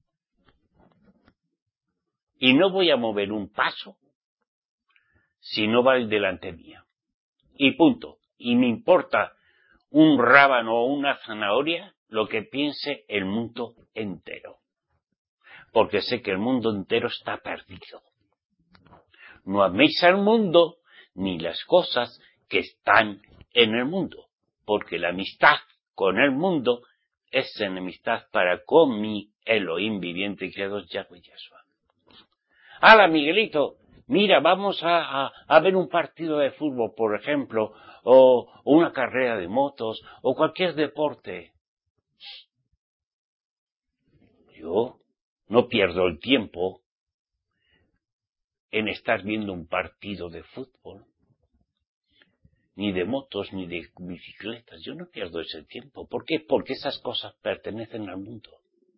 Y no voy a mover un paso si no va el delante mía. Y punto. Y me importa un rábano o una zanahoria lo que piense el mundo entero. Porque sé que el mundo entero está perdido. No améis al mundo ni las cosas que están en el mundo. Porque la amistad con el mundo es enemistad para con mi Elohim viviente y creador Yahweh Yahshua. ¡Hala, Miguelito! Mira, vamos a ver un partido de fútbol, por ejemplo, o una carrera de motos, o cualquier deporte. Yo no pierdo el tiempo en estar viendo un partido de fútbol, ni de motos, ni de bicicletas. Yo no pierdo ese tiempo. ¿Por qué? Porque esas cosas pertenecen al mundo.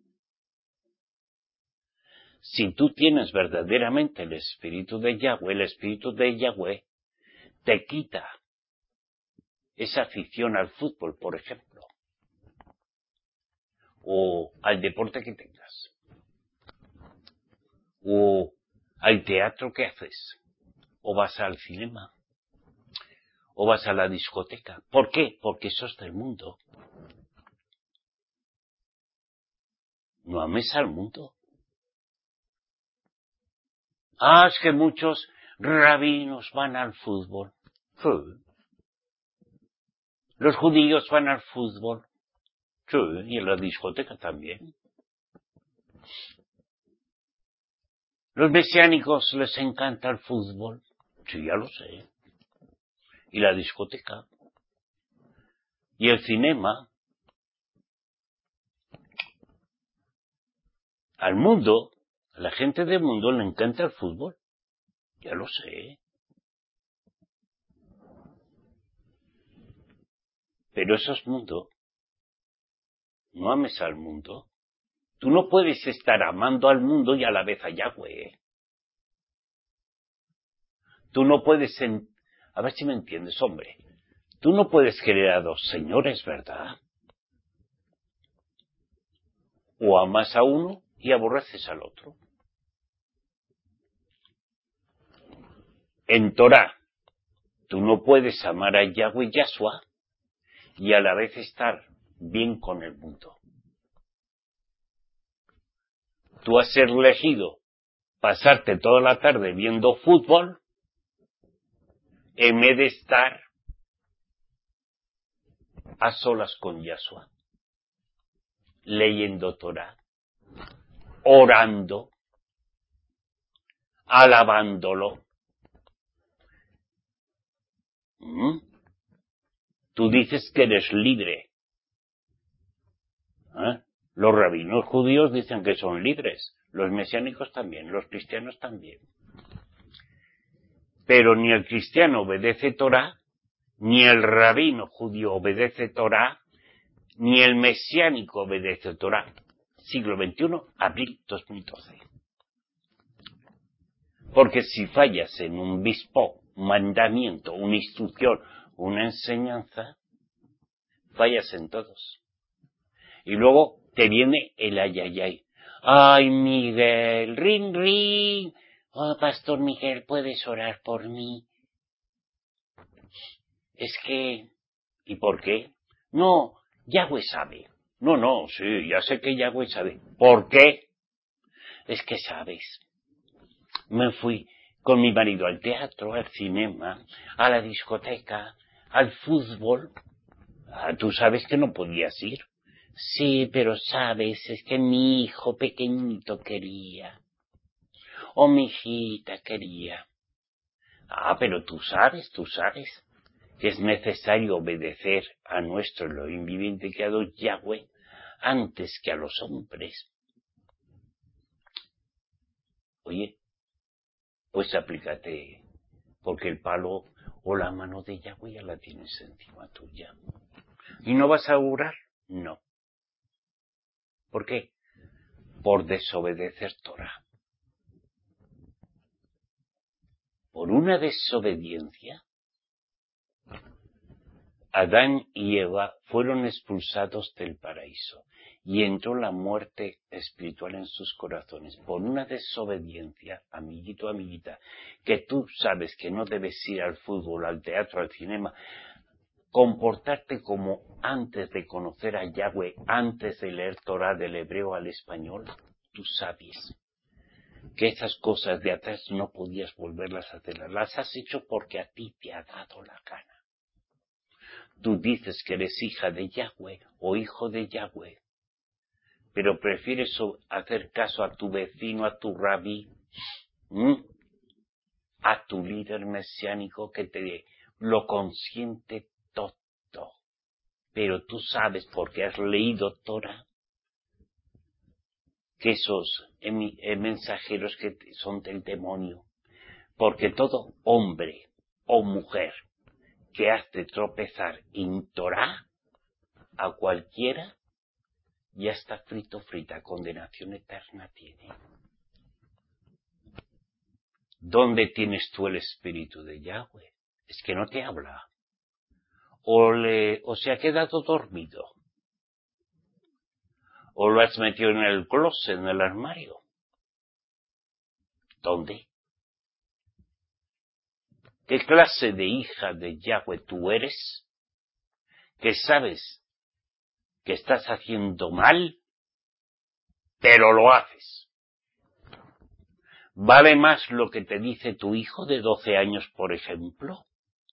Si tú tienes verdaderamente el Espíritu de Yahweh te quita esa afición al fútbol, por ejemplo, o al deporte que tengas, o al teatro que haces, o vas al cinema, o vas a la discoteca. ¿Por qué? Porque eso es del mundo. No ames al mundo. Es que muchos rabinos van al fútbol. Sí. Los judíos van al fútbol. Sí, y en la discoteca también. Los mesiánicos les encanta el fútbol. Sí, ya lo sé. Y la discoteca. Y el cinema. Al mundo, a la gente del mundo le encanta el fútbol. Ya lo sé. Pero eso es mundo. No ames al mundo. Tú no puedes estar amando al mundo y a la vez a Yahweh. Tú no puedes... A ver si me entiendes, hombre. Tú no puedes querer a dos señores, ¿verdad? O amas a uno y aborreces al otro. En Torah, tú no puedes amar a Yahweh y Yahshua y a la vez estar bien con el mundo. Tú has elegido pasarte toda la tarde viendo fútbol en vez de estar a solas con Yahshua, leyendo Torah, orando, alabándolo. Tú dices que eres libre. Los rabinos judíos dicen que son libres, los mesiánicos también, los cristianos también. Pero ni el cristiano obedece Torah, ni el rabino judío obedece Torah, ni el mesiánico obedece Torah. Siglo XXI, abril 2012. Porque si fallas en un bispo, un mandamiento, una instrucción, una enseñanza, fallas en todos. Y luego te viene el ayayay. Ay, Miguel, rin, rin. Oh, Pastor Miguel, ¿puedes orar por mí? Es que... ¿Y por qué? No, Yahweh sabe. No, sí, ya sé que Yahweh sabe. ¿Por qué? Es que sabes. Me fui con mi marido al teatro, al cinema, a la discoteca, al fútbol. Tú sabes que no podías ir. Sí, pero sabes, es que mi hijo pequeñito quería. O mi hijita quería. Pero tú sabes que es necesario obedecer a nuestro Elohim viviente creador Yahweh antes que a los hombres. Oye, pues aplícate, porque el palo o la mano de Yahweh ya la tienes encima tuya. ¿Y no vas a orar? No. ¿Por qué? Por desobedecer Torah. Por una desobediencia, Adán y Eva fueron expulsados del paraíso y entró la muerte espiritual en sus corazones por una desobediencia, amiguito, amiguita, que tú sabes que no debes ir al fútbol, al teatro, al cinema, comportarte como antes de conocer a Yahweh, antes de leer Torah del hebreo al español. Tú sabes que esas cosas de atrás no podías volverlas a hacer, las has hecho porque a ti te ha dado la gana. Tú dices que eres hija de Yahweh o hijo de Yahweh, pero prefieres hacer caso a tu vecino, a tu rabí, a tu líder mesiánico que te lo consiente todo. Pero tú sabes, porque has leído Torah, que esos mensajeros que son del demonio, porque todo hombre o mujer que hace tropezar en Torah a cualquiera, ya está frita, condenación eterna tiene. ¿Dónde tienes tú el espíritu de Yahweh? Es que no te habla. O se ha quedado dormido. O lo has metido en el closet, en el armario. ¿Dónde? ¿Qué clase de hija de Yahweh tú eres? Que sabes que estás haciendo mal, pero lo haces. ¿Vale más lo que te dice tu hijo de 12 años, por ejemplo?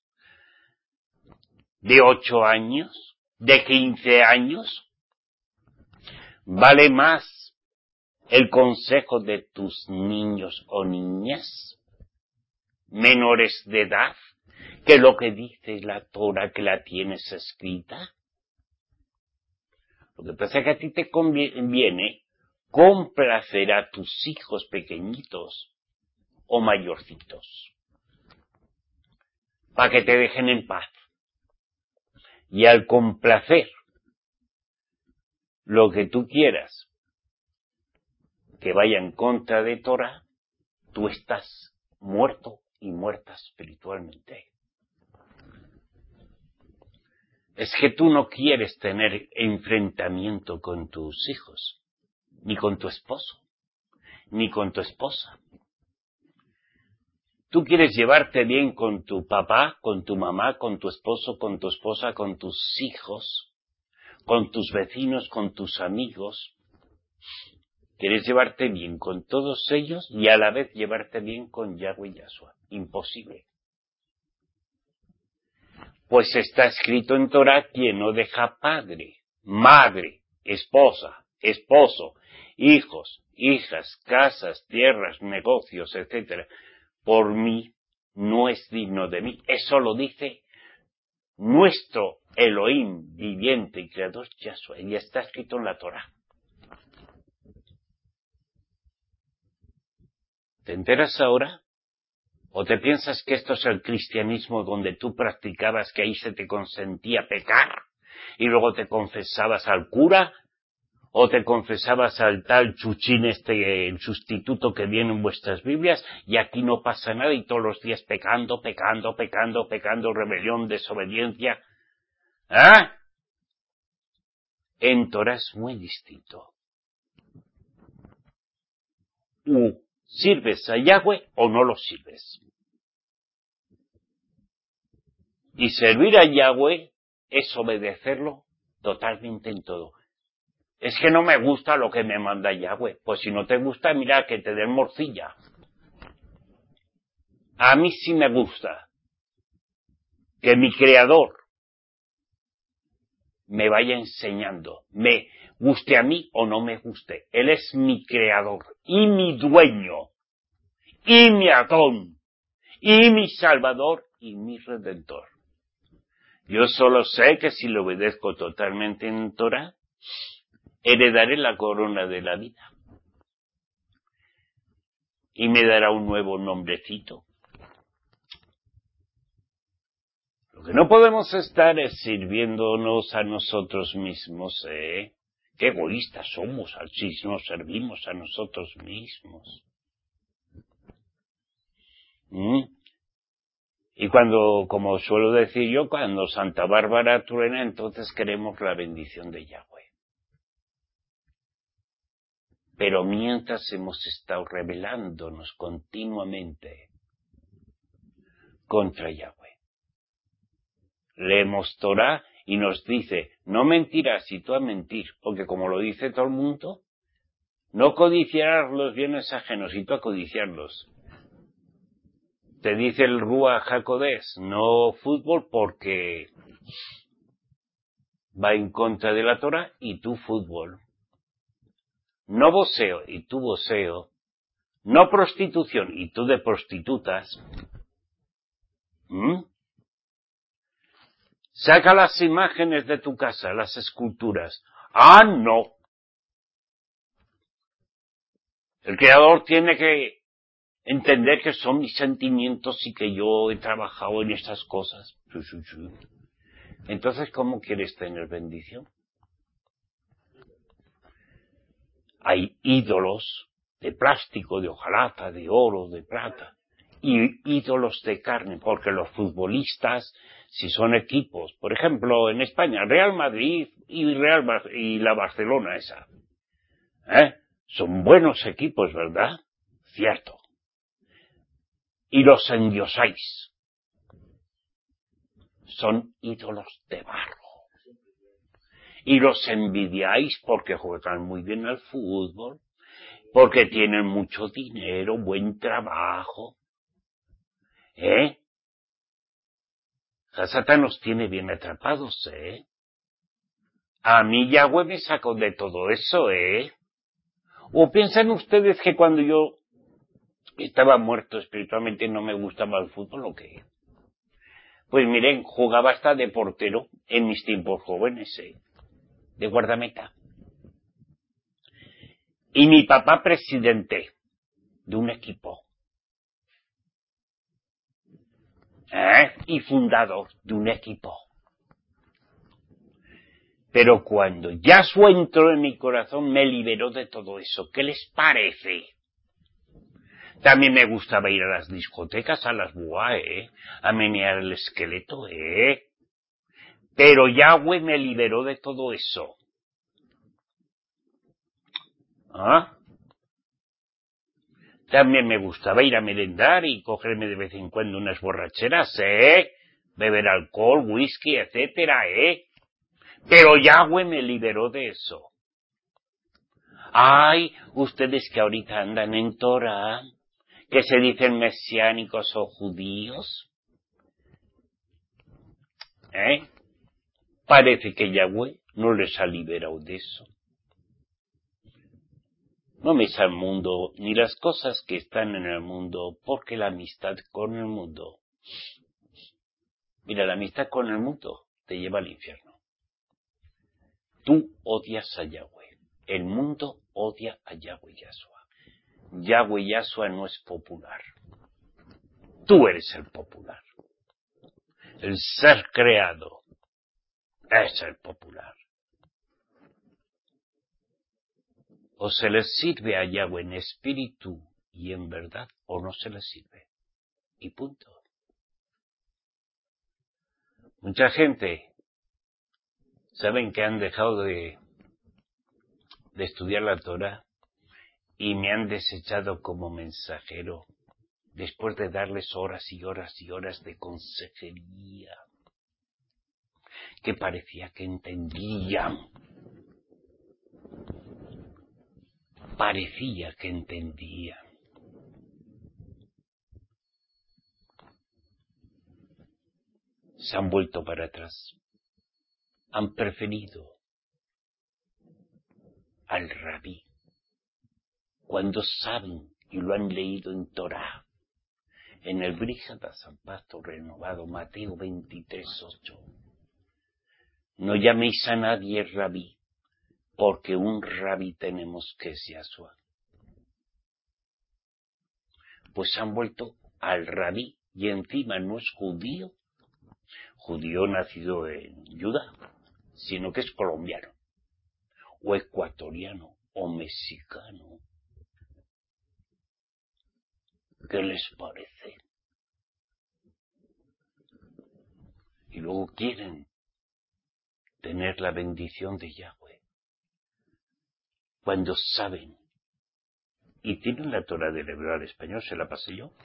¿De 8 años? ¿De 15 años? ¿Vale más el consejo de tus niños o niñas menores de edad que lo que dice la Torah que la tienes escrita? Lo que pasa es que a ti te conviene complacer a tus hijos pequeñitos o mayorcitos para que te dejen en paz. Y al complacer lo que tú quieras que vaya en contra de Torah, tú estás muerto y muerta espiritualmente. Es que tú no quieres tener enfrentamiento con tus hijos, ni con tu esposo, ni con tu esposa. Tú quieres llevarte bien con tu papá, con tu mamá, con tu esposo, con tu esposa, con tus hijos, con tus vecinos, con tus amigos. Quieres llevarte bien con todos ellos y a la vez llevarte bien con Yahweh y Yahshua. Imposible. Pues está escrito en Torah: quien no deja padre, madre, esposa, esposo, hijos, hijas, casas, tierras, negocios, etc., por mí no es digno de mí. Eso lo dice nuestro Elohim viviente y creador Yahshua, y está escrito en la Torah. ¿Te enteras ahora? ¿O te piensas que esto es el cristianismo donde tú practicabas que ahí se te consentía pecar y luego te confesabas al cura o te confesabas al tal Chuchín el sustituto que viene en vuestras Biblias y aquí no pasa nada y todos los días pecando, rebelión, desobediencia? ¿Ah? En Torah es muy distinto. ¿Sirves a Yahweh o no lo sirves? Y servir a Yahweh es obedecerlo totalmente en todo. Es que no me gusta lo que me manda Yahweh. Pues si no te gusta, mira, que te den morcilla. A mí sí me gusta que mi creador me vaya enseñando, me guste a mí o no me guste. Él es mi creador y mi dueño y mi Adón y mi Salvador y mi Redentor. Yo solo sé que si le obedezco totalmente en Torah, heredaré la corona de la vida. Y me dará un nuevo nombrecito. Lo que no podemos estar es sirviéndonos a nosotros mismos, ¿eh? Qué egoístas somos, así nos servimos a nosotros mismos. Y cuando, como suelo decir yo, cuando Santa Bárbara truena, entonces queremos la bendición de Yahweh. Pero mientras hemos estado rebelándonos continuamente contra Yahweh. Leemos Torah y nos dice, no mentirás y tú a mentir, porque como lo dice todo el mundo, no codiciarás los bienes ajenos y tú a codiciarlos. Te dice el Ruach HaKodesh, no fútbol porque va en contra de la Torah y tú fútbol. No voceo y tú voceo. No prostitución y tú de prostitutas. Saca las imágenes de tu casa, las esculturas. ¡Ah, no! El creador tiene que entender que son mis sentimientos y que yo he trabajado en estas cosas. Entonces, ¿cómo quieres tener bendición? Hay ídolos de plástico, de hojalata, de oro, de plata, y ídolos de carne, porque los futbolistas, si son equipos, por ejemplo, en España, Real Madrid y la Barcelona esa, son buenos equipos, ¿verdad? Cierto. Y los endiosáis. Son ídolos de barro. Y los envidiáis porque juegan muy bien al fútbol, porque tienen mucho dinero, buen trabajo. Satán nos tiene bien atrapados, A mí Yahweh me sacó de todo eso, ¿O piensan ustedes que cuando yo estaba muerto espiritualmente no me gustaba el fútbol o qué? Pues miren, jugaba hasta de portero en mis tiempos jóvenes, de guardameta. Y mi papá presidente de un equipo. Y fundador de un equipo. Pero cuando Yahshua entró en mi corazón, me liberó de todo eso. ¿Qué les parece? También me gustaba ir a las discotecas, a las boas, a menear el esqueleto, Pero Yahweh me liberó de todo eso. También me gustaba ir a merendar y cogerme de vez en cuando unas borracheras, beber alcohol, whisky, etcétera, Pero Yahweh me liberó de eso. Ay, ustedes que ahorita andan en Torah, que se dicen mesiánicos o judíos, Parece que Yahweh no les ha liberado de eso. No ames al mundo ni las cosas que están en el mundo, porque la amistad con el mundo, mira, la amistad con el mundo te lleva al infierno. Tú odias a Yahweh. El mundo odia a Yahweh Yahshua. Yahweh Yahshua no es popular. Tú eres el popular. El ser creado es el popular. O se les sirve a Yahweh en espíritu y en verdad, o no se les sirve. Y punto. Mucha gente, saben que han dejado de estudiar la Torah y me han desechado como mensajero después de darles horas y horas y horas de consejería, que parecía que entendían. Parecía que entendían. Se han vuelto para atrás. Han preferido al rabí, cuando saben y lo han leído en Torah, en el Brit Zapato renovado, Mateo 23:8. No llaméis a nadie rabí, porque un rabí tenemos que es Yahshua. Pues han vuelto al rabí y encima no es judío nacido en Judá, sino que es colombiano, o ecuatoriano, o mexicano. ¿Qué les parece? Y luego quieren tener la bendición de Yahweh, cuando saben, y tienen la Torah del hebreo al español, se la pasé yo,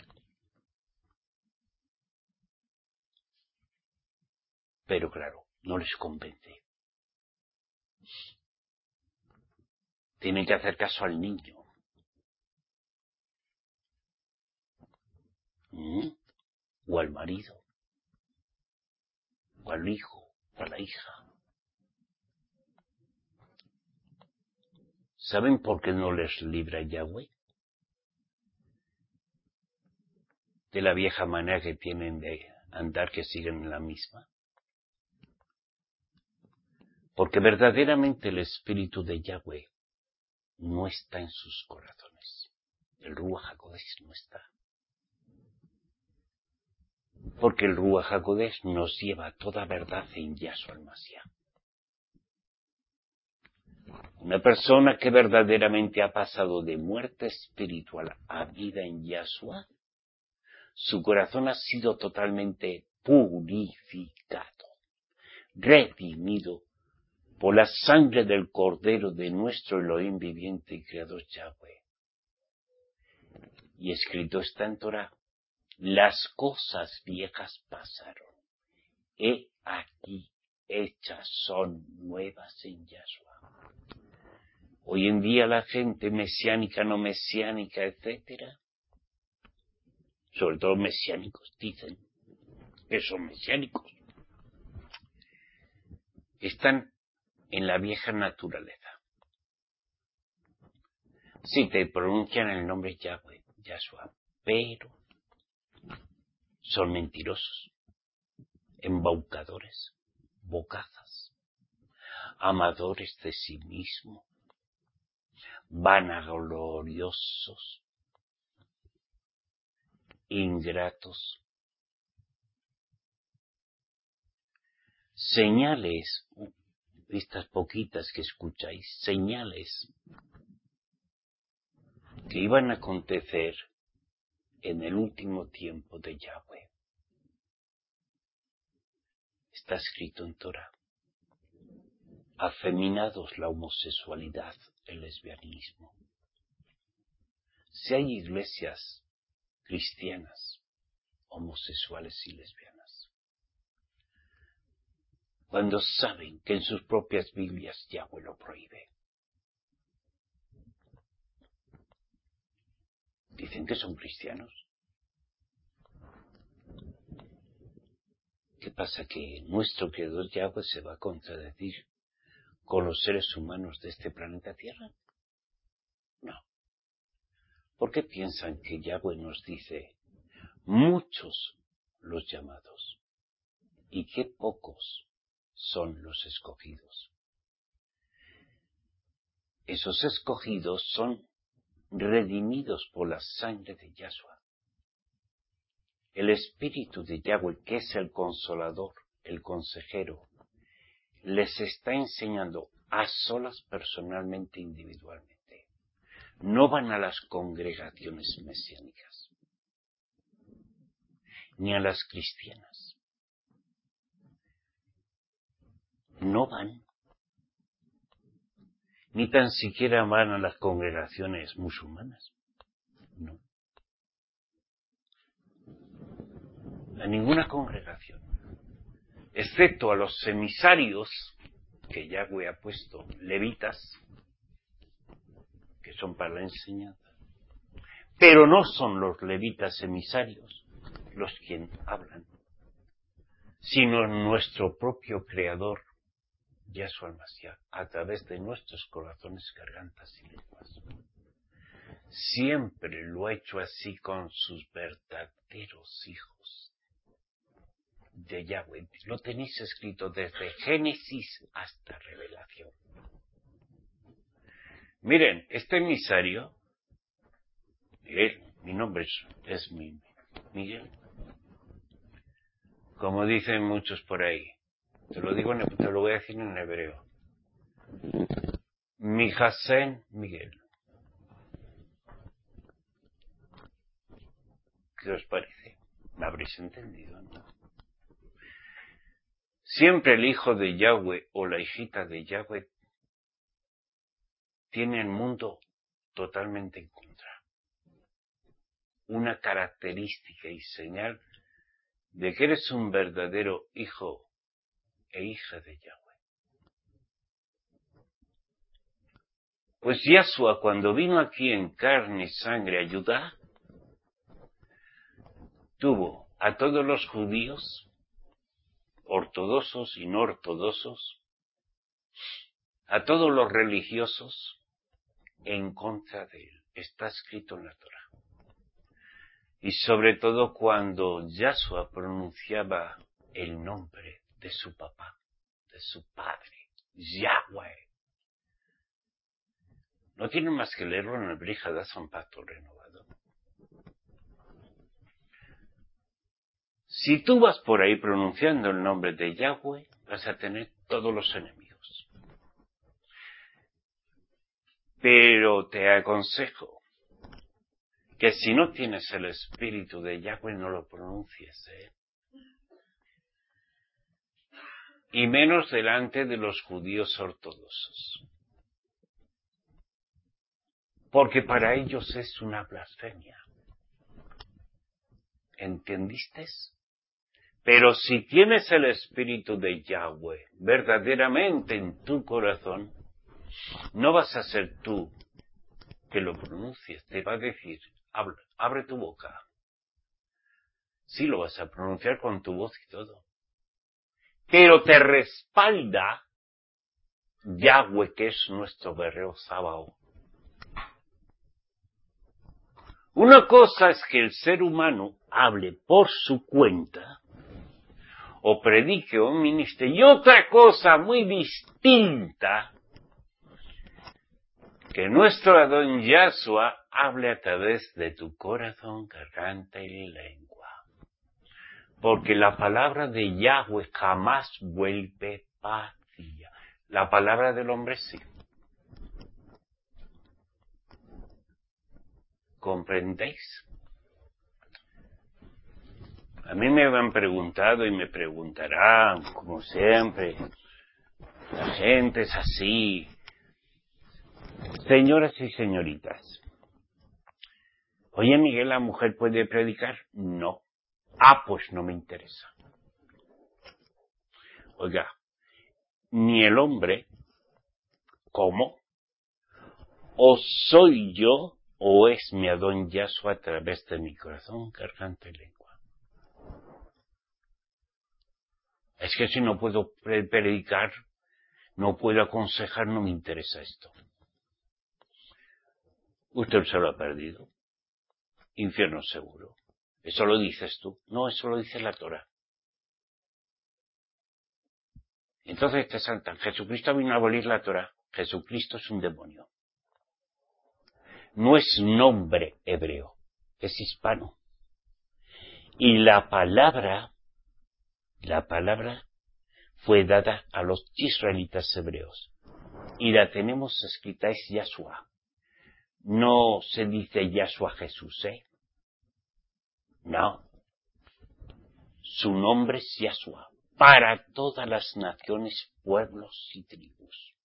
pero claro, no les convence. Tienen que hacer caso al niño. O al marido, o al hijo, o a la hija. ¿Saben por qué no les libra Yahweh? De la vieja manera que tienen de andar, que siguen en la misma. Porque verdaderamente el Espíritu de Yahweh no está en sus corazones. El Ruach HaKodesh no está. Porque el Ruach HaKodesh nos lleva a toda verdad en Yahshua el-Mashiach. Una persona que verdaderamente ha pasado de muerte espiritual a vida en Yahshua, su corazón ha sido totalmente purificado, redimido por la sangre del Cordero de nuestro Elohim viviente y Creador Yahweh. Y escrito está en Torah, las cosas viejas pasaron, he aquí hechas son nuevas en Yahshua. Hoy en día la gente mesiánica, no mesiánica, etcétera, sobre todo mesiánicos, dicen que son mesiánicos, están en la vieja naturaleza. Sí, te pronuncian el nombre Yahweh, Yahshua, pero son mentirosos, embaucadores, bocazas, amadores de sí mismos, vanagloriosos, ingratos. Señales, estas poquitas que escucháis, señales que iban a acontecer en el último tiempo de Yahweh. Está escrito en Torah. Afeminados la homosexualidad, el lesbianismo. Si hay iglesias cristianas, homosexuales y lesbianas, cuando saben que en sus propias Biblias Yahweh lo prohíbe, dicen que son cristianos. ¿Qué pasa? ¿Que nuestro Creador Yahweh se va a contradecir con los seres humanos de este planeta Tierra? No. ¿Por qué piensan que Yahweh nos dice muchos los llamados y qué pocos son los escogidos? Esos escogidos son redimidos por la sangre de Yahshua. El Espíritu de Yahweh, que es el Consolador, el Consejero, les está enseñando a solas, personalmente, individualmente. No van a las congregaciones mesiánicas, ni a las cristianas. No van. Ni tan siquiera van a las congregaciones musulmanas. No. A ninguna congregación. Excepto a los emisarios que Yahweh ha puesto, levitas, que son para la enseñanza. Pero no son los levitas emisarios los quienes hablan, sino nuestro propio Creador, Yahshua el-Mashiach, a través de nuestros corazones, gargantas y lenguas. Siempre lo ha hecho así con sus verdaderos hijos de Yahweh. Lo tenéis escrito desde Génesis hasta Revelación. Miren, este emisario, Miguel, mi nombre es Miguel, como dicen muchos por ahí, te lo voy a decir en hebreo. Mijasen Miguel. ¿Qué os parece? ¿Me habréis entendido, no? Siempre el hijo de Yahweh o la hijita de Yahweh tiene el mundo totalmente en contra. Una característica y señal de que eres un verdadero hijo e hija de Yahweh. Pues Yahshua, cuando vino aquí en carne y sangre a Judá, tuvo a todos los judíos, ortodoxos y no ortodoxos, a todos los religiosos, en contra de él. Está escrito en la Torah. Y sobre todo cuando Yahshua pronunciaba el nombre de su papá, de su padre, Yahweh. No tienen más que leerlo en el Brígidas, un pacto renovado. Si tú vas por ahí pronunciando el nombre de Yahweh, vas a tener todos los enemigos. Pero te aconsejo que si no tienes el espíritu de Yahweh, no lo pronuncies, y menos delante de los judíos ortodoxos. Porque para ellos es una blasfemia. ¿Entendiste? Pero si tienes el espíritu de Yahweh verdaderamente en tu corazón, no vas a ser tú que lo pronuncies, te va a decir, habla, abre tu boca. Sí lo vas a pronunciar con tu voz y todo. Pero te respalda Yahweh, que es nuestro berreo Sabaoth. Una cosa es que el ser humano hable por su cuenta, o predique o ministre, y otra cosa muy distinta, que nuestro Adón Yahshua hable a través de tu corazón, garganta y lengua. Porque la palabra de Yahweh jamás vuelve vacía. La palabra del hombre sí. ¿Comprendéis? A mí me han preguntado y me preguntarán, como siempre, la gente es así. Señoras y señoritas, oye Miguel, ¿la mujer puede predicar? No. Ah, pues no me interesa. Oiga, ni el hombre, ¿cómo? O soy yo, o es mi Adón Yahshua a través de mi corazón, garganta y lengua. Es que si no puedo predicar, no puedo aconsejar, no me interesa esto. Usted se lo ha perdido. Infierno seguro. Eso lo dices tú. No, eso lo dice la Torah. Entonces te saltan. Jesucristo vino a abolir la Torah. Jesucristo es un demonio. No es nombre hebreo. Es hispano. Y la palabra fue dada a los israelitas hebreos. Y la tenemos escrita, es Yahshua. No se dice Yahshua Jesús, No. Su nombre es Yahshua. Para todas las naciones, pueblos y tribus.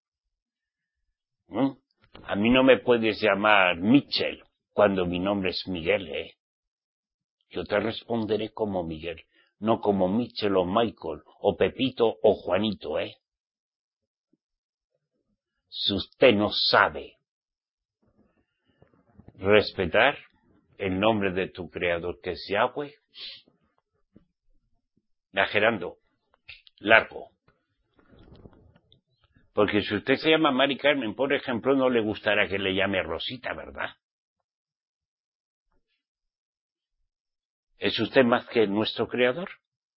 A mí no me puedes llamar Mitchell cuando mi nombre es Miguel, Yo te responderé como Miguel, no como Mitchell o Michael o Pepito o Juanito, Si usted no sabe respetar el nombre de tu creador, que es Yahweh, Gerando, largo. Porque si usted se llama Mari Carmen, por ejemplo, no le gustará que le llame Rosita, ¿verdad? ¿Es usted más que nuestro creador?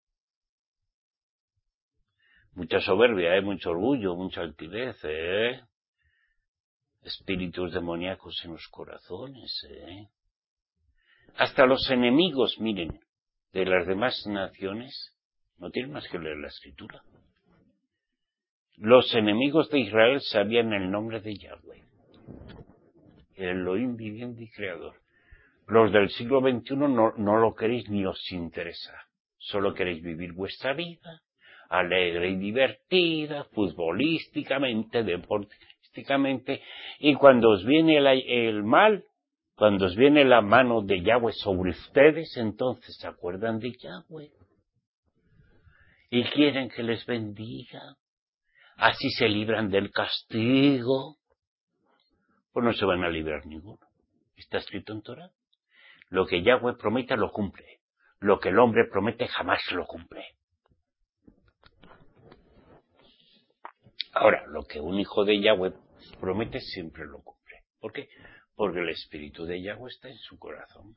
Mucha soberbia, mucho orgullo, mucha altivez, Espíritus demoníacos en los corazones, Hasta los enemigos, miren, de las demás naciones, no tienen más que leer la Escritura. Los enemigos de Israel sabían el nombre de Yahweh, el Elohim viviente y creador. Los del siglo XXI no lo queréis ni os interesa. Solo queréis vivir vuestra vida, alegre y divertida, futbolísticamente, deportísticamente, y cuando os viene el mal, cuando os viene la mano de Yahweh sobre ustedes, entonces se acuerdan de Yahweh. Y quieren que les bendiga. Así se libran del castigo. Pues no se van a librar ninguno. Está escrito en Torah. Lo que Yahweh promete lo cumple. Lo que el hombre promete jamás lo cumple. Ahora, lo que un hijo de Yahweh promete siempre lo cumple. ¿Por qué? Porque el espíritu de Yahweh está en su corazón.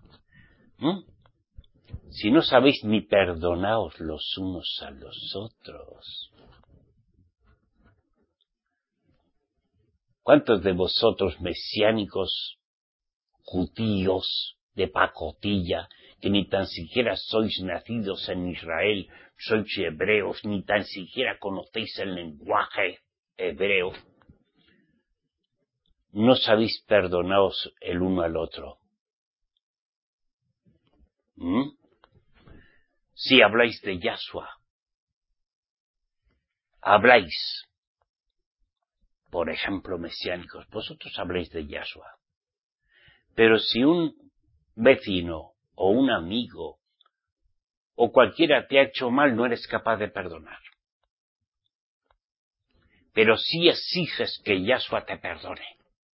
Si no sabéis ni perdonaos los unos a los otros. ¿Cuántos de vosotros mesiánicos judíos de pacotilla, que ni tan siquiera sois nacidos en Israel, sois hebreos, ni tan siquiera conocéis el lenguaje hebreo, no sabéis perdonaros el uno al otro? Si habláis de Yahshua, habláis, por ejemplo, mesiánicos, vosotros habláis de Yahshua. Pero si un vecino o un amigo o cualquiera te ha hecho mal, no eres capaz de perdonar. Pero sí exiges que Yahshua te perdone.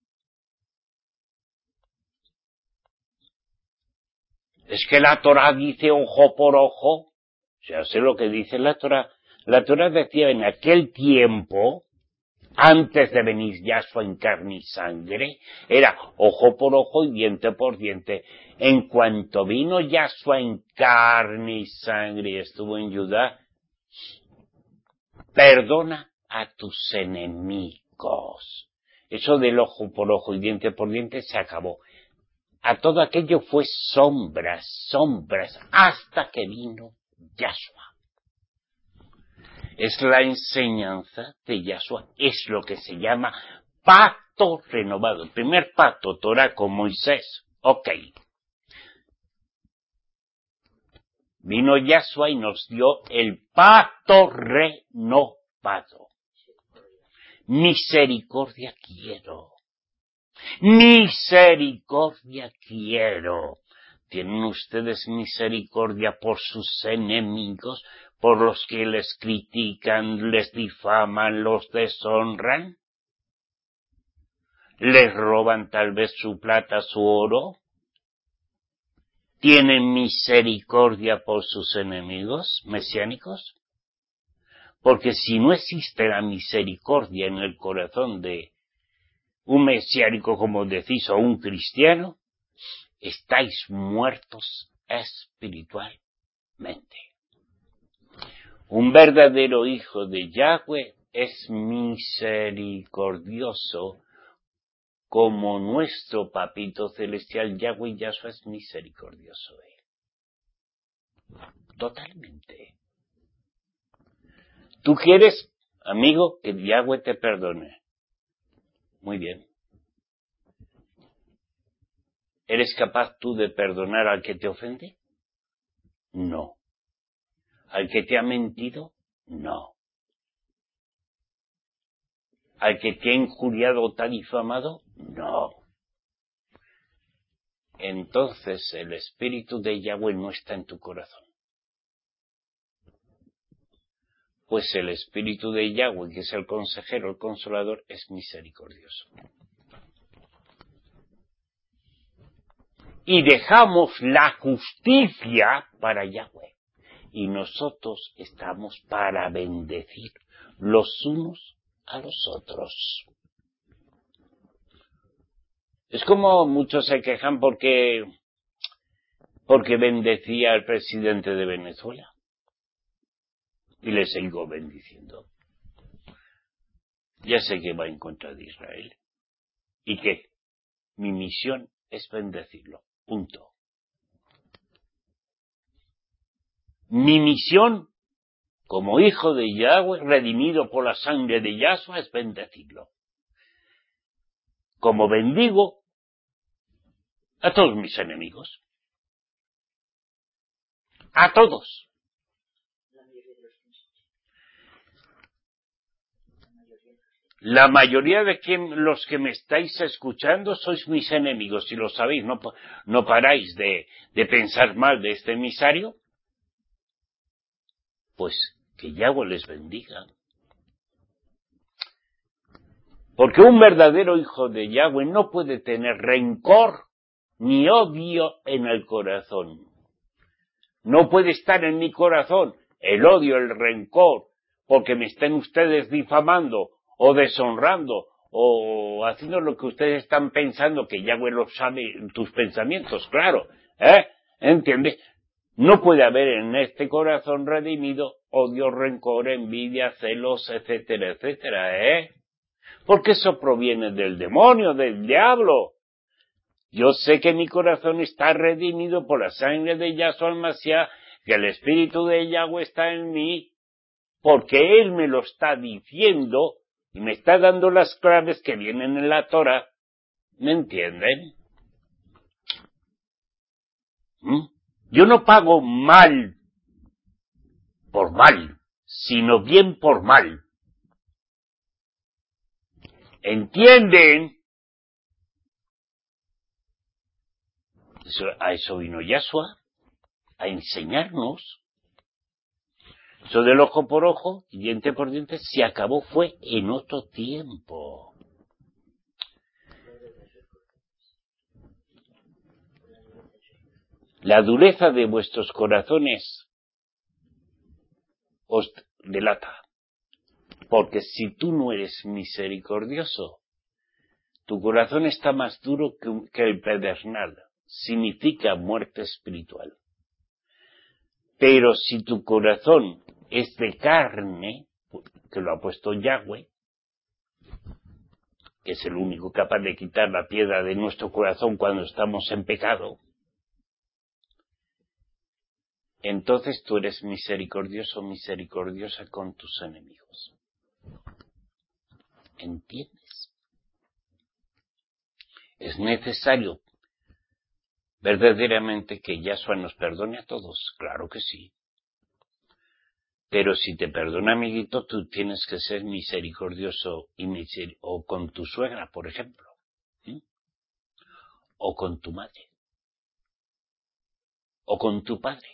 Es que la Torá dice ojo por ojo. O sea, sé lo que dice la Torá. La Torá decía en aquel tiempo, antes de venir Yahshua en carne y sangre, era ojo por ojo y diente por diente. En cuanto vino Yahshua en carne y sangre y estuvo en Judá, perdona a tus enemigos. Eso del ojo por ojo y diente por diente se acabó. A todo aquello fue sombras, hasta que vino Yahshua. Es la enseñanza de Yahshua, es lo que se llama pacto renovado. El primer pacto, Torah con Moisés, ok. Vino Yahshua y nos dio el pacto renovado. Misericordia quiero. Misericordia quiero. ¿Tienen ustedes misericordia por sus enemigos, por los que les critican, les difaman, los deshonran? ¿Les roban tal vez su plata, su oro? ¿Tienen misericordia por sus enemigos mesiánicos? Porque si no existe la misericordia en el corazón de un mesiánico, como decís, o un cristiano, estáis muertos espiritualmente. Un verdadero hijo de Yahweh es misericordioso, como nuestro papito celestial Yahweh Yahshua es misericordioso. Totalmente. ¿Tú quieres, amigo, que Yahweh te perdone? Muy bien. ¿Eres capaz tú de perdonar al que te ofende? No. ¿Al que te ha mentido? No. ¿Al que te ha injuriado o te ha difamado? No. Entonces el espíritu de Yahweh no está en tu corazón. Pues el espíritu de Yahweh, que es el consejero, el consolador, es misericordioso. Y dejamos la justicia para Yahweh. Y nosotros estamos para bendecir los unos a los otros. Es como muchos se quejan porque bendecía al presidente de Venezuela. Y le sigo bendiciendo. Ya sé que va en contra de Israel. Y que mi misión es bendecirlo. Punto. Mi misión, como hijo de Yahweh, redimido por la sangre de Yahshua, es bendecirlo. Como bendigo a todos mis enemigos. A todos. La mayoría de los que me estáis escuchando sois mis enemigos, si lo sabéis, no paráis de pensar mal de este emisario. Pues que Yahweh les bendiga. Porque un verdadero hijo de Yahweh no puede tener rencor ni odio en el corazón. No puede estar en mi corazón el odio, el rencor, porque me estén ustedes difamando o deshonrando o haciendo lo que ustedes están pensando, que Yahweh lo sabe, tus pensamientos, claro, ¿entiendes? No puede haber en este corazón redimido odio, rencor, envidia, celos, etcétera, etcétera, Porque eso proviene del demonio, del diablo. Yo sé que mi corazón está redimido por la sangre de Yahshua al-Mashiach, que el Espíritu de Yahweh está en mí, porque Él me lo está diciendo y me está dando las claves que vienen en la Torah. ¿Me entienden? Yo no pago mal por mal, sino bien por mal. ¿Entienden? A eso vino Yahshua, a enseñarnos. Eso del ojo por ojo, diente por diente, se acabó, fue en otro tiempo. La dureza de vuestros corazones os delata. Porque si tú no eres misericordioso, tu corazón está más duro que el pedernal. Significa muerte espiritual. Pero si tu corazón es de carne, que lo ha puesto Yahweh, que es el único capaz de quitar la piedra de nuestro corazón cuando estamos en pecado, entonces tú eres misericordioso, misericordiosa con tus enemigos. ¿Entiendes? Es necesario verdaderamente que Yahshua nos perdone a todos, claro que sí. Pero si te perdona, amiguito, tú tienes que ser misericordioso o con tu suegra, por ejemplo, o con tu madre, o con tu padre,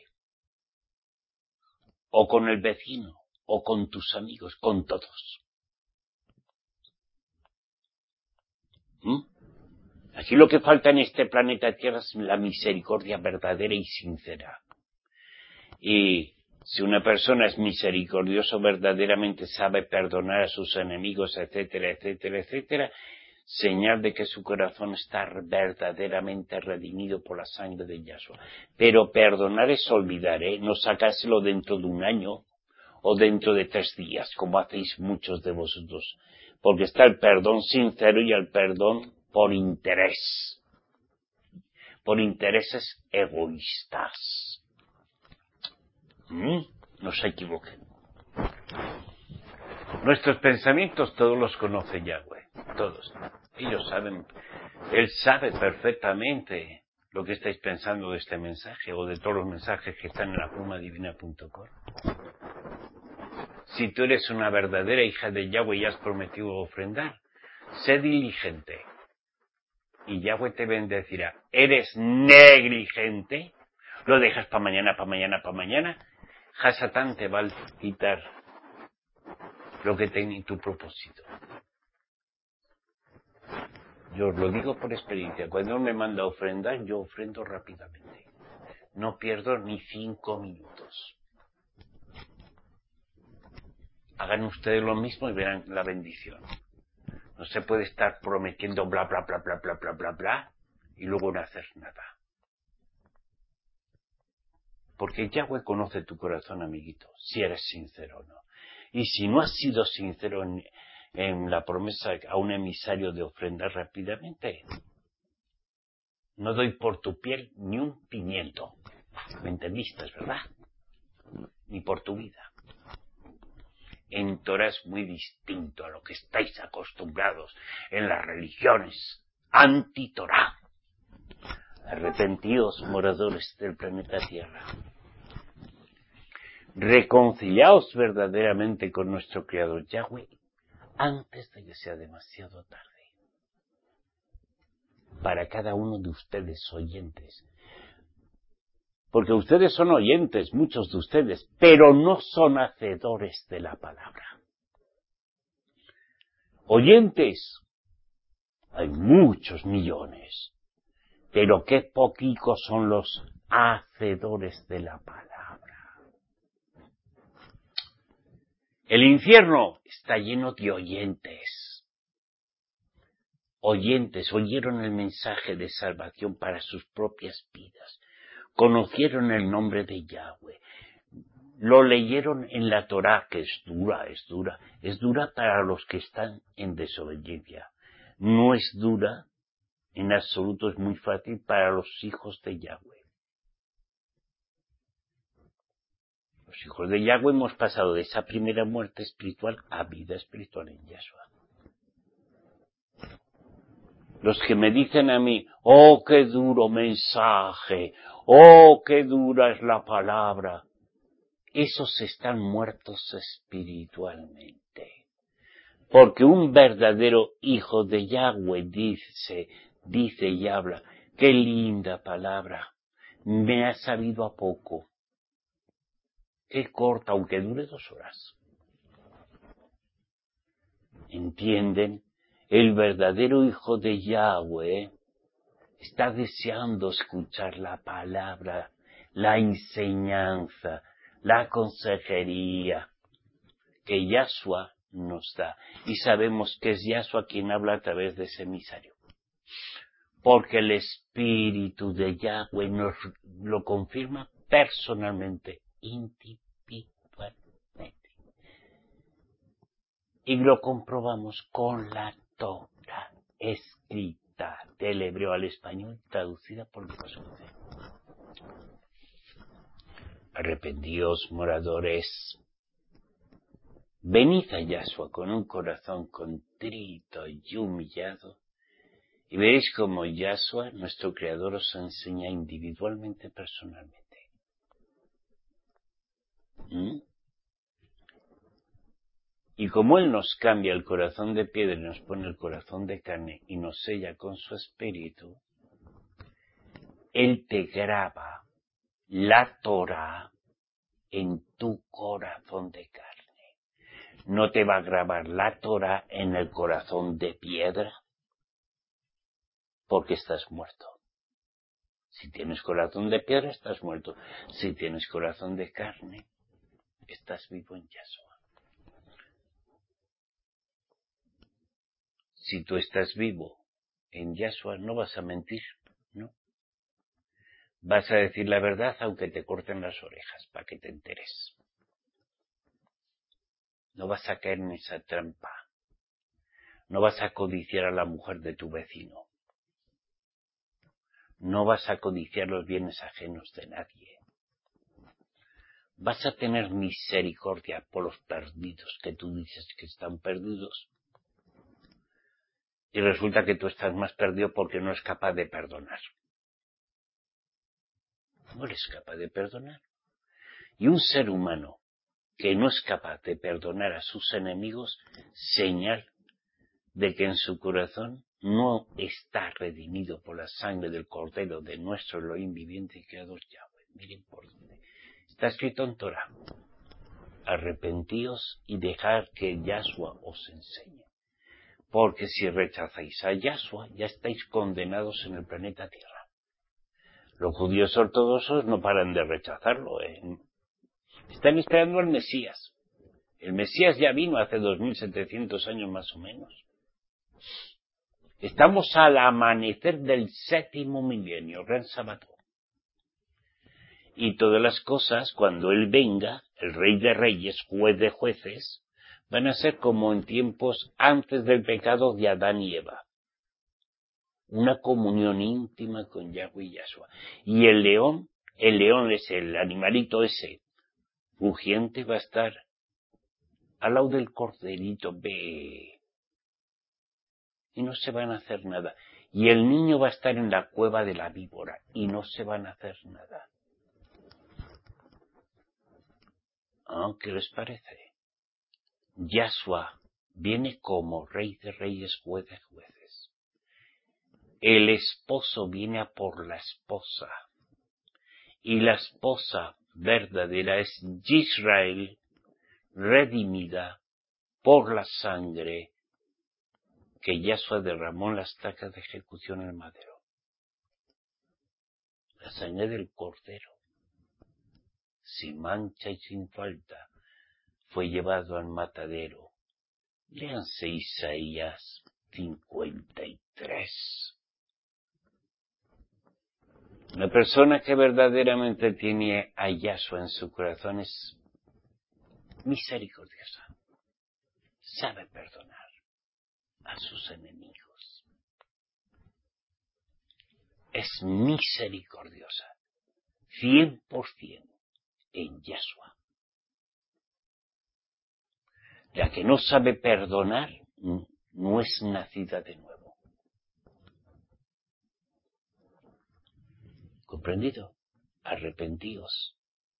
o con el vecino, o con tus amigos, con todos. Aquí lo que falta en este planeta Tierra es la misericordia verdadera y sincera. Y si una persona es misericordioso, verdaderamente sabe perdonar a sus enemigos, etcétera, etcétera, etcétera, señal de que su corazón está verdaderamente redimido por la sangre de Yahshua. Pero perdonar es olvidar, no sacárselo dentro de un año o dentro de 3 días, como hacéis muchos de vosotros. Porque está el perdón sincero y el perdón por interés. Por intereses egoístas. No se equivoquen. Nuestros pensamientos todos los conoce Yahweh, todos. Ellos saben, Él sabe perfectamente lo que estáis pensando de este mensaje o de todos los mensajes que están en la plumadivina.com. Si tú eres una verdadera hija de Yahweh y has prometido ofrendar, sé diligente y Yahweh te bendecirá. ¿Eres negligente? Lo dejas para mañana. Hasatán te va a quitar lo que tenía tu propósito. Yo os lo digo por experiencia. Cuando me manda a ofrendar, yo ofrendo rápidamente. No pierdo ni 5 minutos. Hagan ustedes lo mismo y verán la bendición. No se puede estar prometiendo bla, bla, bla, bla, bla, bla, bla, bla, y luego no hacer nada. Porque Yahweh conoce tu corazón, amiguito, si eres sincero o no. Y si no has sido sincero en la promesa a un emisario de ofrendar rápidamente, no doy por tu piel ni un pimiento. ¿Me entendiste, verdad? Ni por tu vida. En Torah es muy distinto a lo que estáis acostumbrados en las religiones anti-Torah. Arrepentíos, moradores del planeta Tierra. Reconciliaos verdaderamente con nuestro Creador Yahweh antes de que sea demasiado tarde. Para cada uno de ustedes oyentes. Porque ustedes son oyentes, muchos de ustedes, pero no son hacedores de la palabra. Oyentes, hay muchos millones, pero qué poquitos son los hacedores de la palabra. El infierno está lleno de oyentes. Oyentes, oyeron el mensaje de salvación para sus propias vidas. Conocieron el nombre de Yahweh. lo leyeron en la Torá, que es dura para los que están en desobediencia. No es dura, en absoluto es muy fácil para los hijos de Yahweh. Los hijos de Yahweh hemos pasado de esa primera muerte espiritual a vida espiritual en Yahshua. Los que me dicen a mí, oh, qué duro mensaje, oh, qué dura es la palabra, esos están muertos espiritualmente. Porque un verdadero hijo de Yahweh dice y habla, qué linda palabra, me ha sabido a poco, qué corta, aunque dure 2 horas. ¿Entienden? El verdadero hijo de Yahweh está deseando escuchar la palabra, la enseñanza, la consejería que Yahshua nos da. Y sabemos que es Yahshua quien habla a través de ese emisario. Porque el Espíritu de Yahweh nos lo confirma personalmente, individualmente. Y lo comprobamos con la Torah escrita del hebreo al español, traducida por Lucas 11. Arrepentíos, moradores. Venid a Yahshua con un corazón contrito y humillado, y veréis cómo Yahshua, nuestro Creador, os enseña individualmente, personalmente. Y como Él nos cambia el corazón de piedra y nos pone el corazón de carne y nos sella con su espíritu, Él te graba la Torah en tu corazón de carne. No te va a grabar la Torah en el corazón de piedra, porque estás muerto. Si tienes corazón de piedra, estás muerto. Si tienes corazón de carne, estás vivo en Yahshua. Si tú estás vivo en Yahshua, no vas a mentir, ¿no? Vas a decir la verdad aunque te corten las orejas, para que te enteres. No vas a caer en esa trampa. No vas a codiciar a la mujer de tu vecino. No vas a codiciar los bienes ajenos de nadie. Vas a tener misericordia por los perdidos que tú dices que están perdidos. Y resulta que tú estás más perdido porque no eres capaz de perdonar. No eres capaz de perdonar. Y un ser humano que no es capaz de perdonar a sus enemigos, señal de que en su corazón no está redimido por la sangre del Cordero de nuestro Elohim viviente y Creador Yahweh. Miren por dónde. Está escrito en Torah. Arrepentíos y dejad que Yahshua os enseñe. Porque si rechazáis a Yahshua, ya estáis condenados en el planeta Tierra. Los judíos ortodoxos no paran de rechazarlo. Están esperando al Mesías. El Mesías ya vino hace 2700 años más o menos. Estamos al amanecer del 7º milenio, Ren Sabató. Y todas las cosas, cuando Él venga, el Rey de Reyes, Juez de Jueces, van a ser como en tiempos antes del pecado de Adán y Eva. Una comunión íntima con Yahweh y Yahshua. Y el león es el animalito ese, rugiente, va a estar al lado del corderito, ve. Y no se van a hacer nada. Y el niño va a estar en la cueva de la víbora, y no se van a hacer nada. ¿Qué les parece? Yahshua viene como Rey de Reyes, Juez de Jueces. El esposo viene a por la esposa. Y la esposa verdadera es Israel, redimida por la sangre que Yahshua derramó en la estaca de ejecución en el madero. La sangre del Cordero, sin mancha y sin falta, fue llevado al matadero. Léanse Isaías 53. Una persona que verdaderamente tiene a Yahshua en su corazón es misericordiosa. Sabe perdonar a sus enemigos. Es misericordiosa. 100% en Yahshua. La que no sabe perdonar no es nacida de nuevo. ¿Comprendido? Arrepentíos.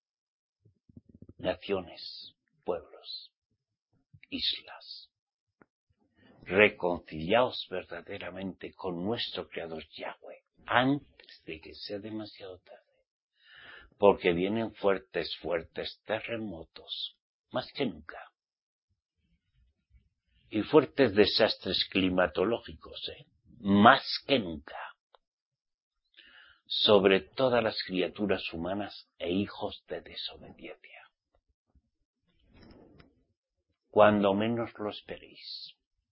Naciones, pueblos, islas. Reconciliaos verdaderamente con nuestro Creador Yahweh antes de que sea demasiado tarde. Porque vienen fuertes terremotos, más que nunca. Y fuertes desastres climatológicos, más que nunca. Sobre todas las criaturas humanas e hijos de desobediencia. Cuando menos lo esperéis.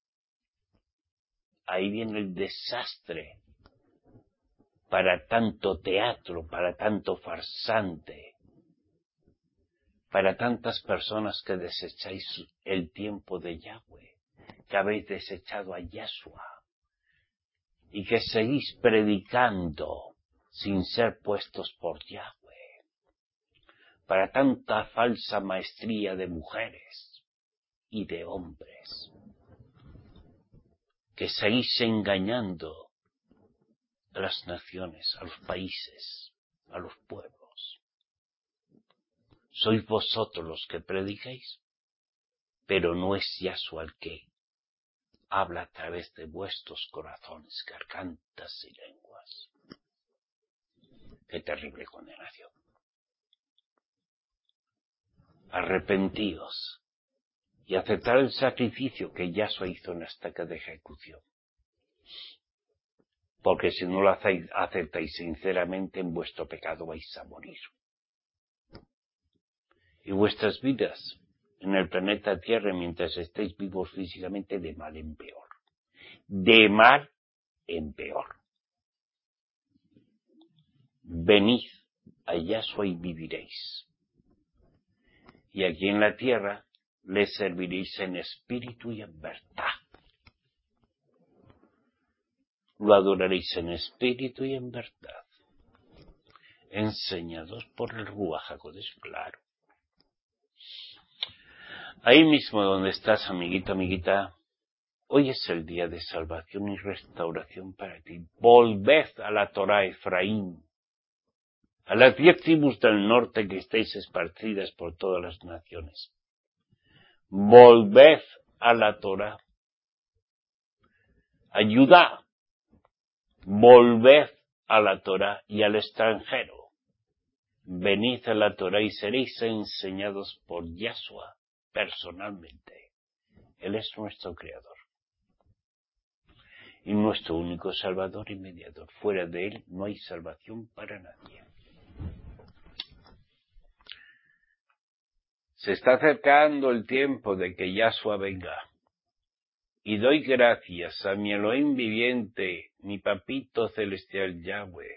Ahí viene el desastre para tanto teatro, para tanto farsante, para tantas personas que desecháis el tiempo de Yahweh, que habéis desechado a Yahshua y que seguís predicando sin ser puestos por Yahweh, para tanta falsa maestría de mujeres y de hombres, que seguís engañando a las naciones, a los países, a los pueblos. Sois vosotros los que predicáis, pero no es Yahshua el que habla a través de vuestros corazones, gargantas y lenguas. ¡Qué terrible condenación! Arrepentíos y aceptad el sacrificio que Yahshua hizo en la estaca de ejecución. Porque si no lo aceptáis sinceramente, en vuestro pecado vais a morir. Y vuestras vidas en el planeta Tierra, mientras estéis vivos físicamente, de mal en peor. De mal en peor. Venid a Yahshua y viviréis. Y aquí en la tierra le serviréis en espíritu y en verdad. Lo adoraréis en espíritu y en verdad. Enseñados por el Ruach HaKodesh, claro. Ahí mismo donde estás, amiguito, amiguita, hoy es el día de salvación y restauración para ti. Volved a la Torah, Efraín, a las 10 tribus del norte que estáis esparcidas por todas las naciones. Volved a la Torah. Ayudad. Volved a la Torah y al extranjero. Venid a la Torah y seréis enseñados por Yahshua personalmente. Él es nuestro Creador. Y nuestro único Salvador y Mediador. Fuera de Él no hay salvación para nadie. Se está acercando el tiempo de que Yahshua venga. Y doy gracias a mi Elohim viviente, mi papito celestial Yahweh,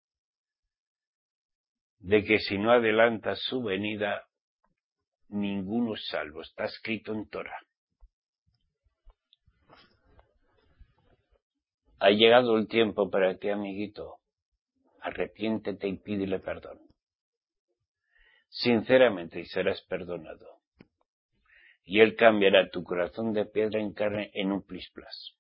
de que si no adelanta su venida, ninguno es salvo. Está escrito en Torah. Ha llegado el tiempo para ti, amiguito. Arrepiéntete y pídele perdón. Sinceramente, y serás perdonado. Y Él cambiará tu corazón de piedra en carne en un plis-plas.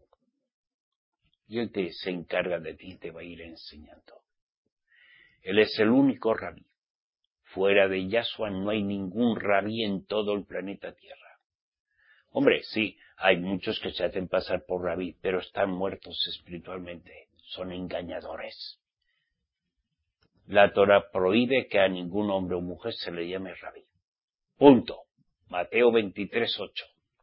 Y Él se encarga de ti y te va a ir enseñando. Él es el único rabí. Fuera de Yahshua no hay ningún rabí en todo el planeta Tierra. Hombre, sí, hay muchos que se hacen pasar por rabí, pero están muertos espiritualmente. Son engañadores. La Torah prohíbe que a ningún hombre o mujer se le llame rabí. Punto. Mateo 23:8.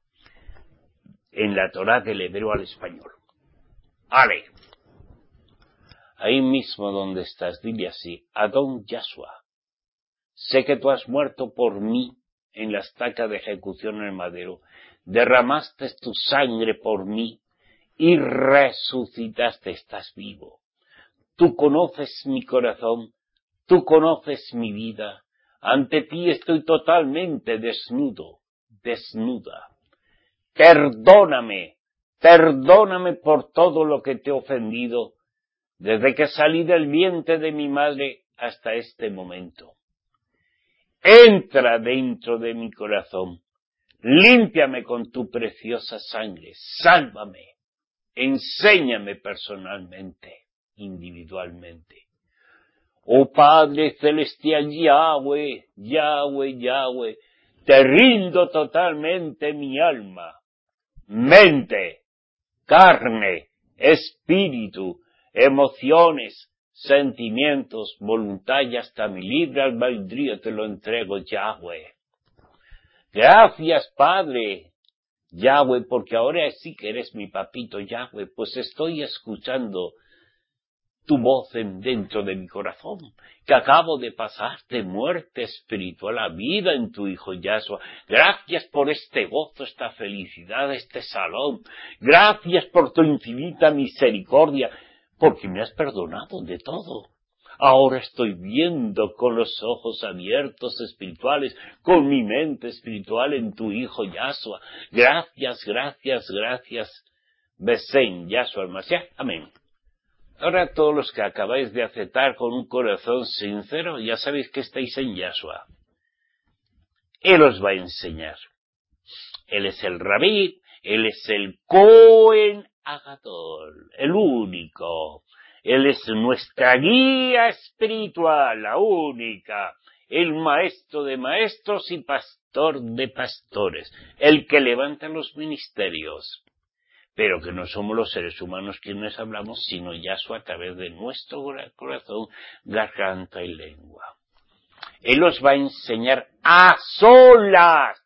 En la Torah del hebreo al español. ¡Ale! Ahí mismo donde estás, dile así: Adón Yahshua, sé que tú has muerto por mí en la estaca de ejecución en el madero, derramaste tu sangre por mí y resucitaste, estás vivo. Tú conoces mi corazón, tú conoces mi vida, Ante ti estoy totalmente desnudo, desnuda. Perdóname por todo lo que te he ofendido, desde que salí del vientre de mi madre hasta este momento. Entra dentro de mi corazón, límpiame con tu preciosa sangre, sálvame, enséñame personalmente, individualmente. Oh Padre Celestial, Yahweh, te rindo totalmente mi alma, mente, carne, espíritu, emociones, sentimientos, voluntad y hasta mi libre albedrío te lo entrego, Yahweh. Gracias, Padre, Yahweh, porque ahora sí que eres mi papito, Yahweh, pues estoy escuchando tu voz dentro de mi corazón, que acabo de pasar de muerte espiritual a vida en tu Hijo Yahshua. Gracias por este gozo, esta felicidad, este salón. Gracias por tu infinita misericordia, porque me has perdonado de todo. Ahora estoy viendo con los ojos abiertos espirituales, con mi mente espiritual en tu Hijo Yahshua. Gracias. Besen Yahshua el Mashiach. Amén. Ahora todos los que acabáis de aceptar con un corazón sincero, ya sabéis que estáis en Yahshua. Él os va a enseñar. Él es el Rabí, Él es el Cohen Agadol, el único. Él es nuestra guía espiritual, la única. El maestro de maestros y pastor de pastores. El que levanta los ministerios. Pero que no somos los seres humanos quienes hablamos, sino Yahshua a través de nuestro corazón, garganta y lengua. Él os va a enseñar a solas.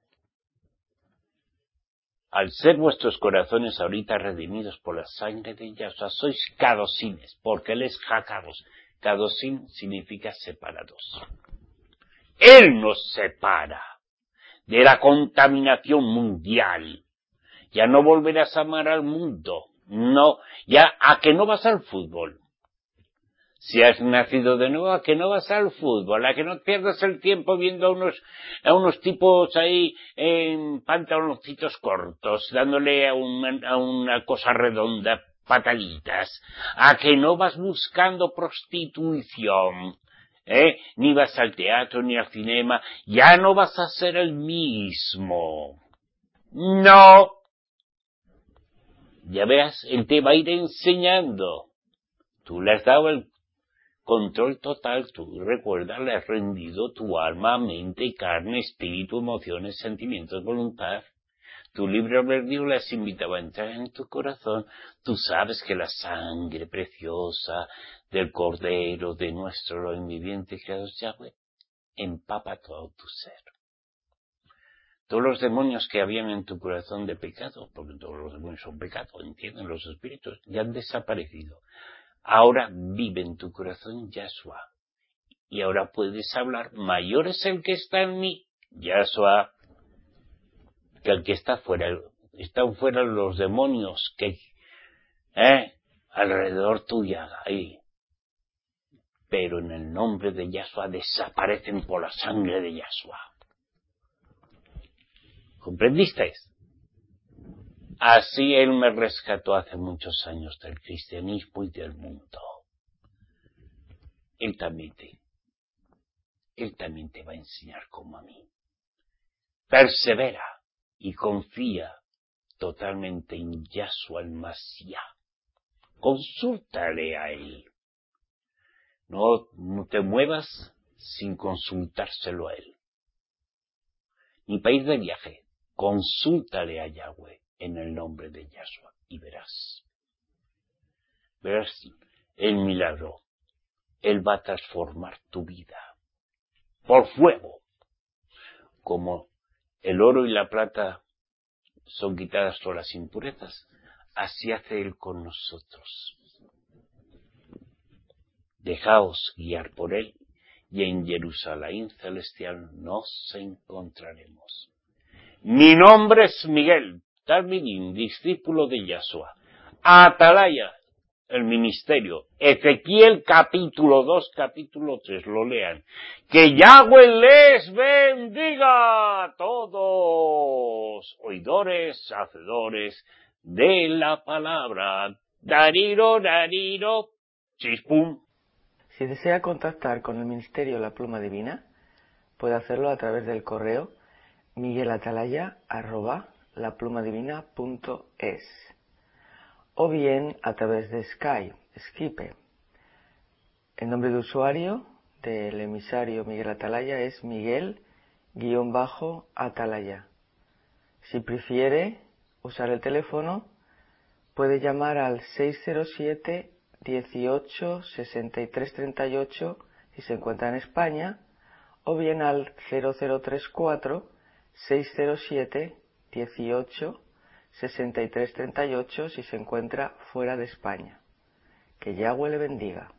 Al ser vuestros corazones ahorita redimidos por la sangre de Yahshua, sois kadosines, porque Él es Jakados. Kadosin significa separados. Él nos separa de la contaminación mundial. Ya no volverás a amar al mundo. No, ya a que no vas al fútbol. Si has nacido de nuevo, a que no vas al fútbol, a que no pierdas el tiempo viendo a unos tipos ahí en pantaloncitos cortos, dándole a una cosa redonda pataditas, a que no vas buscando prostitución, ni vas al teatro ni al cinema, ya no vas a ser el mismo. No. Ya verás, Él te va a ir enseñando. Tú le has dado el control total, tú recuerda, le has rendido tu alma, mente, carne, espíritu, emociones, sentimientos, voluntad. Tu libre albedrío le has invitado a entrar en tu corazón. Tú sabes que la sangre preciosa del Cordero, de nuestro Elohim viviente, creador Yahweh, empapa todo tu ser. Todos los demonios que habían en tu corazón de pecado, porque todos los demonios son pecado, entienden los espíritus, ya han desaparecido. Ahora vive en tu corazón Yahshua. Y ahora puedes hablar, mayor es el que está en mí, Yahshua, que el que está fuera. Están fuera los demonios que, alrededor tuya, ahí. Pero en el nombre de Yahshua desaparecen por la sangre de Yahshua. ¿Comprendisteis? Así Él me rescató hace muchos años del cristianismo y del mundo. Él también te va a enseñar como a mí. Persevera y confía totalmente en Yahshua el Mashiach. Consúltale a Él. No te muevas sin consultárselo a Él. Ni para ir de viaje. Consúltale a Yahweh en el nombre de Yahshua y verás el milagro. Él va a transformar tu vida por fuego. Como el oro y la plata son quitadas por las impurezas, así hace Él con nosotros. Dejaos guiar por Él y en Jerusalén celestial nos encontraremos. Mi nombre es Miguel Talmidín, discípulo de Yahshua. Atalaya, el ministerio. Ezequiel capítulo 2, capítulo 3, lo lean. Que Yahweh les bendiga a todos, oidores, hacedores de la palabra. Dariro, dariro, chispum. Si desea contactar con el Ministerio La Pluma Divina, puede hacerlo a través del correo miguelatalaya@laplumadivina.es o bien a través de Skype. El nombre de usuario del emisario Miguel Atalaya es Miguel-Atalaya. Si prefiere usar el teléfono, puede llamar al 607 18 63 38 si se encuentra en España, o bien al 0034 607 18 63 38 si se encuentra fuera de España. Que Yahweh le bendiga.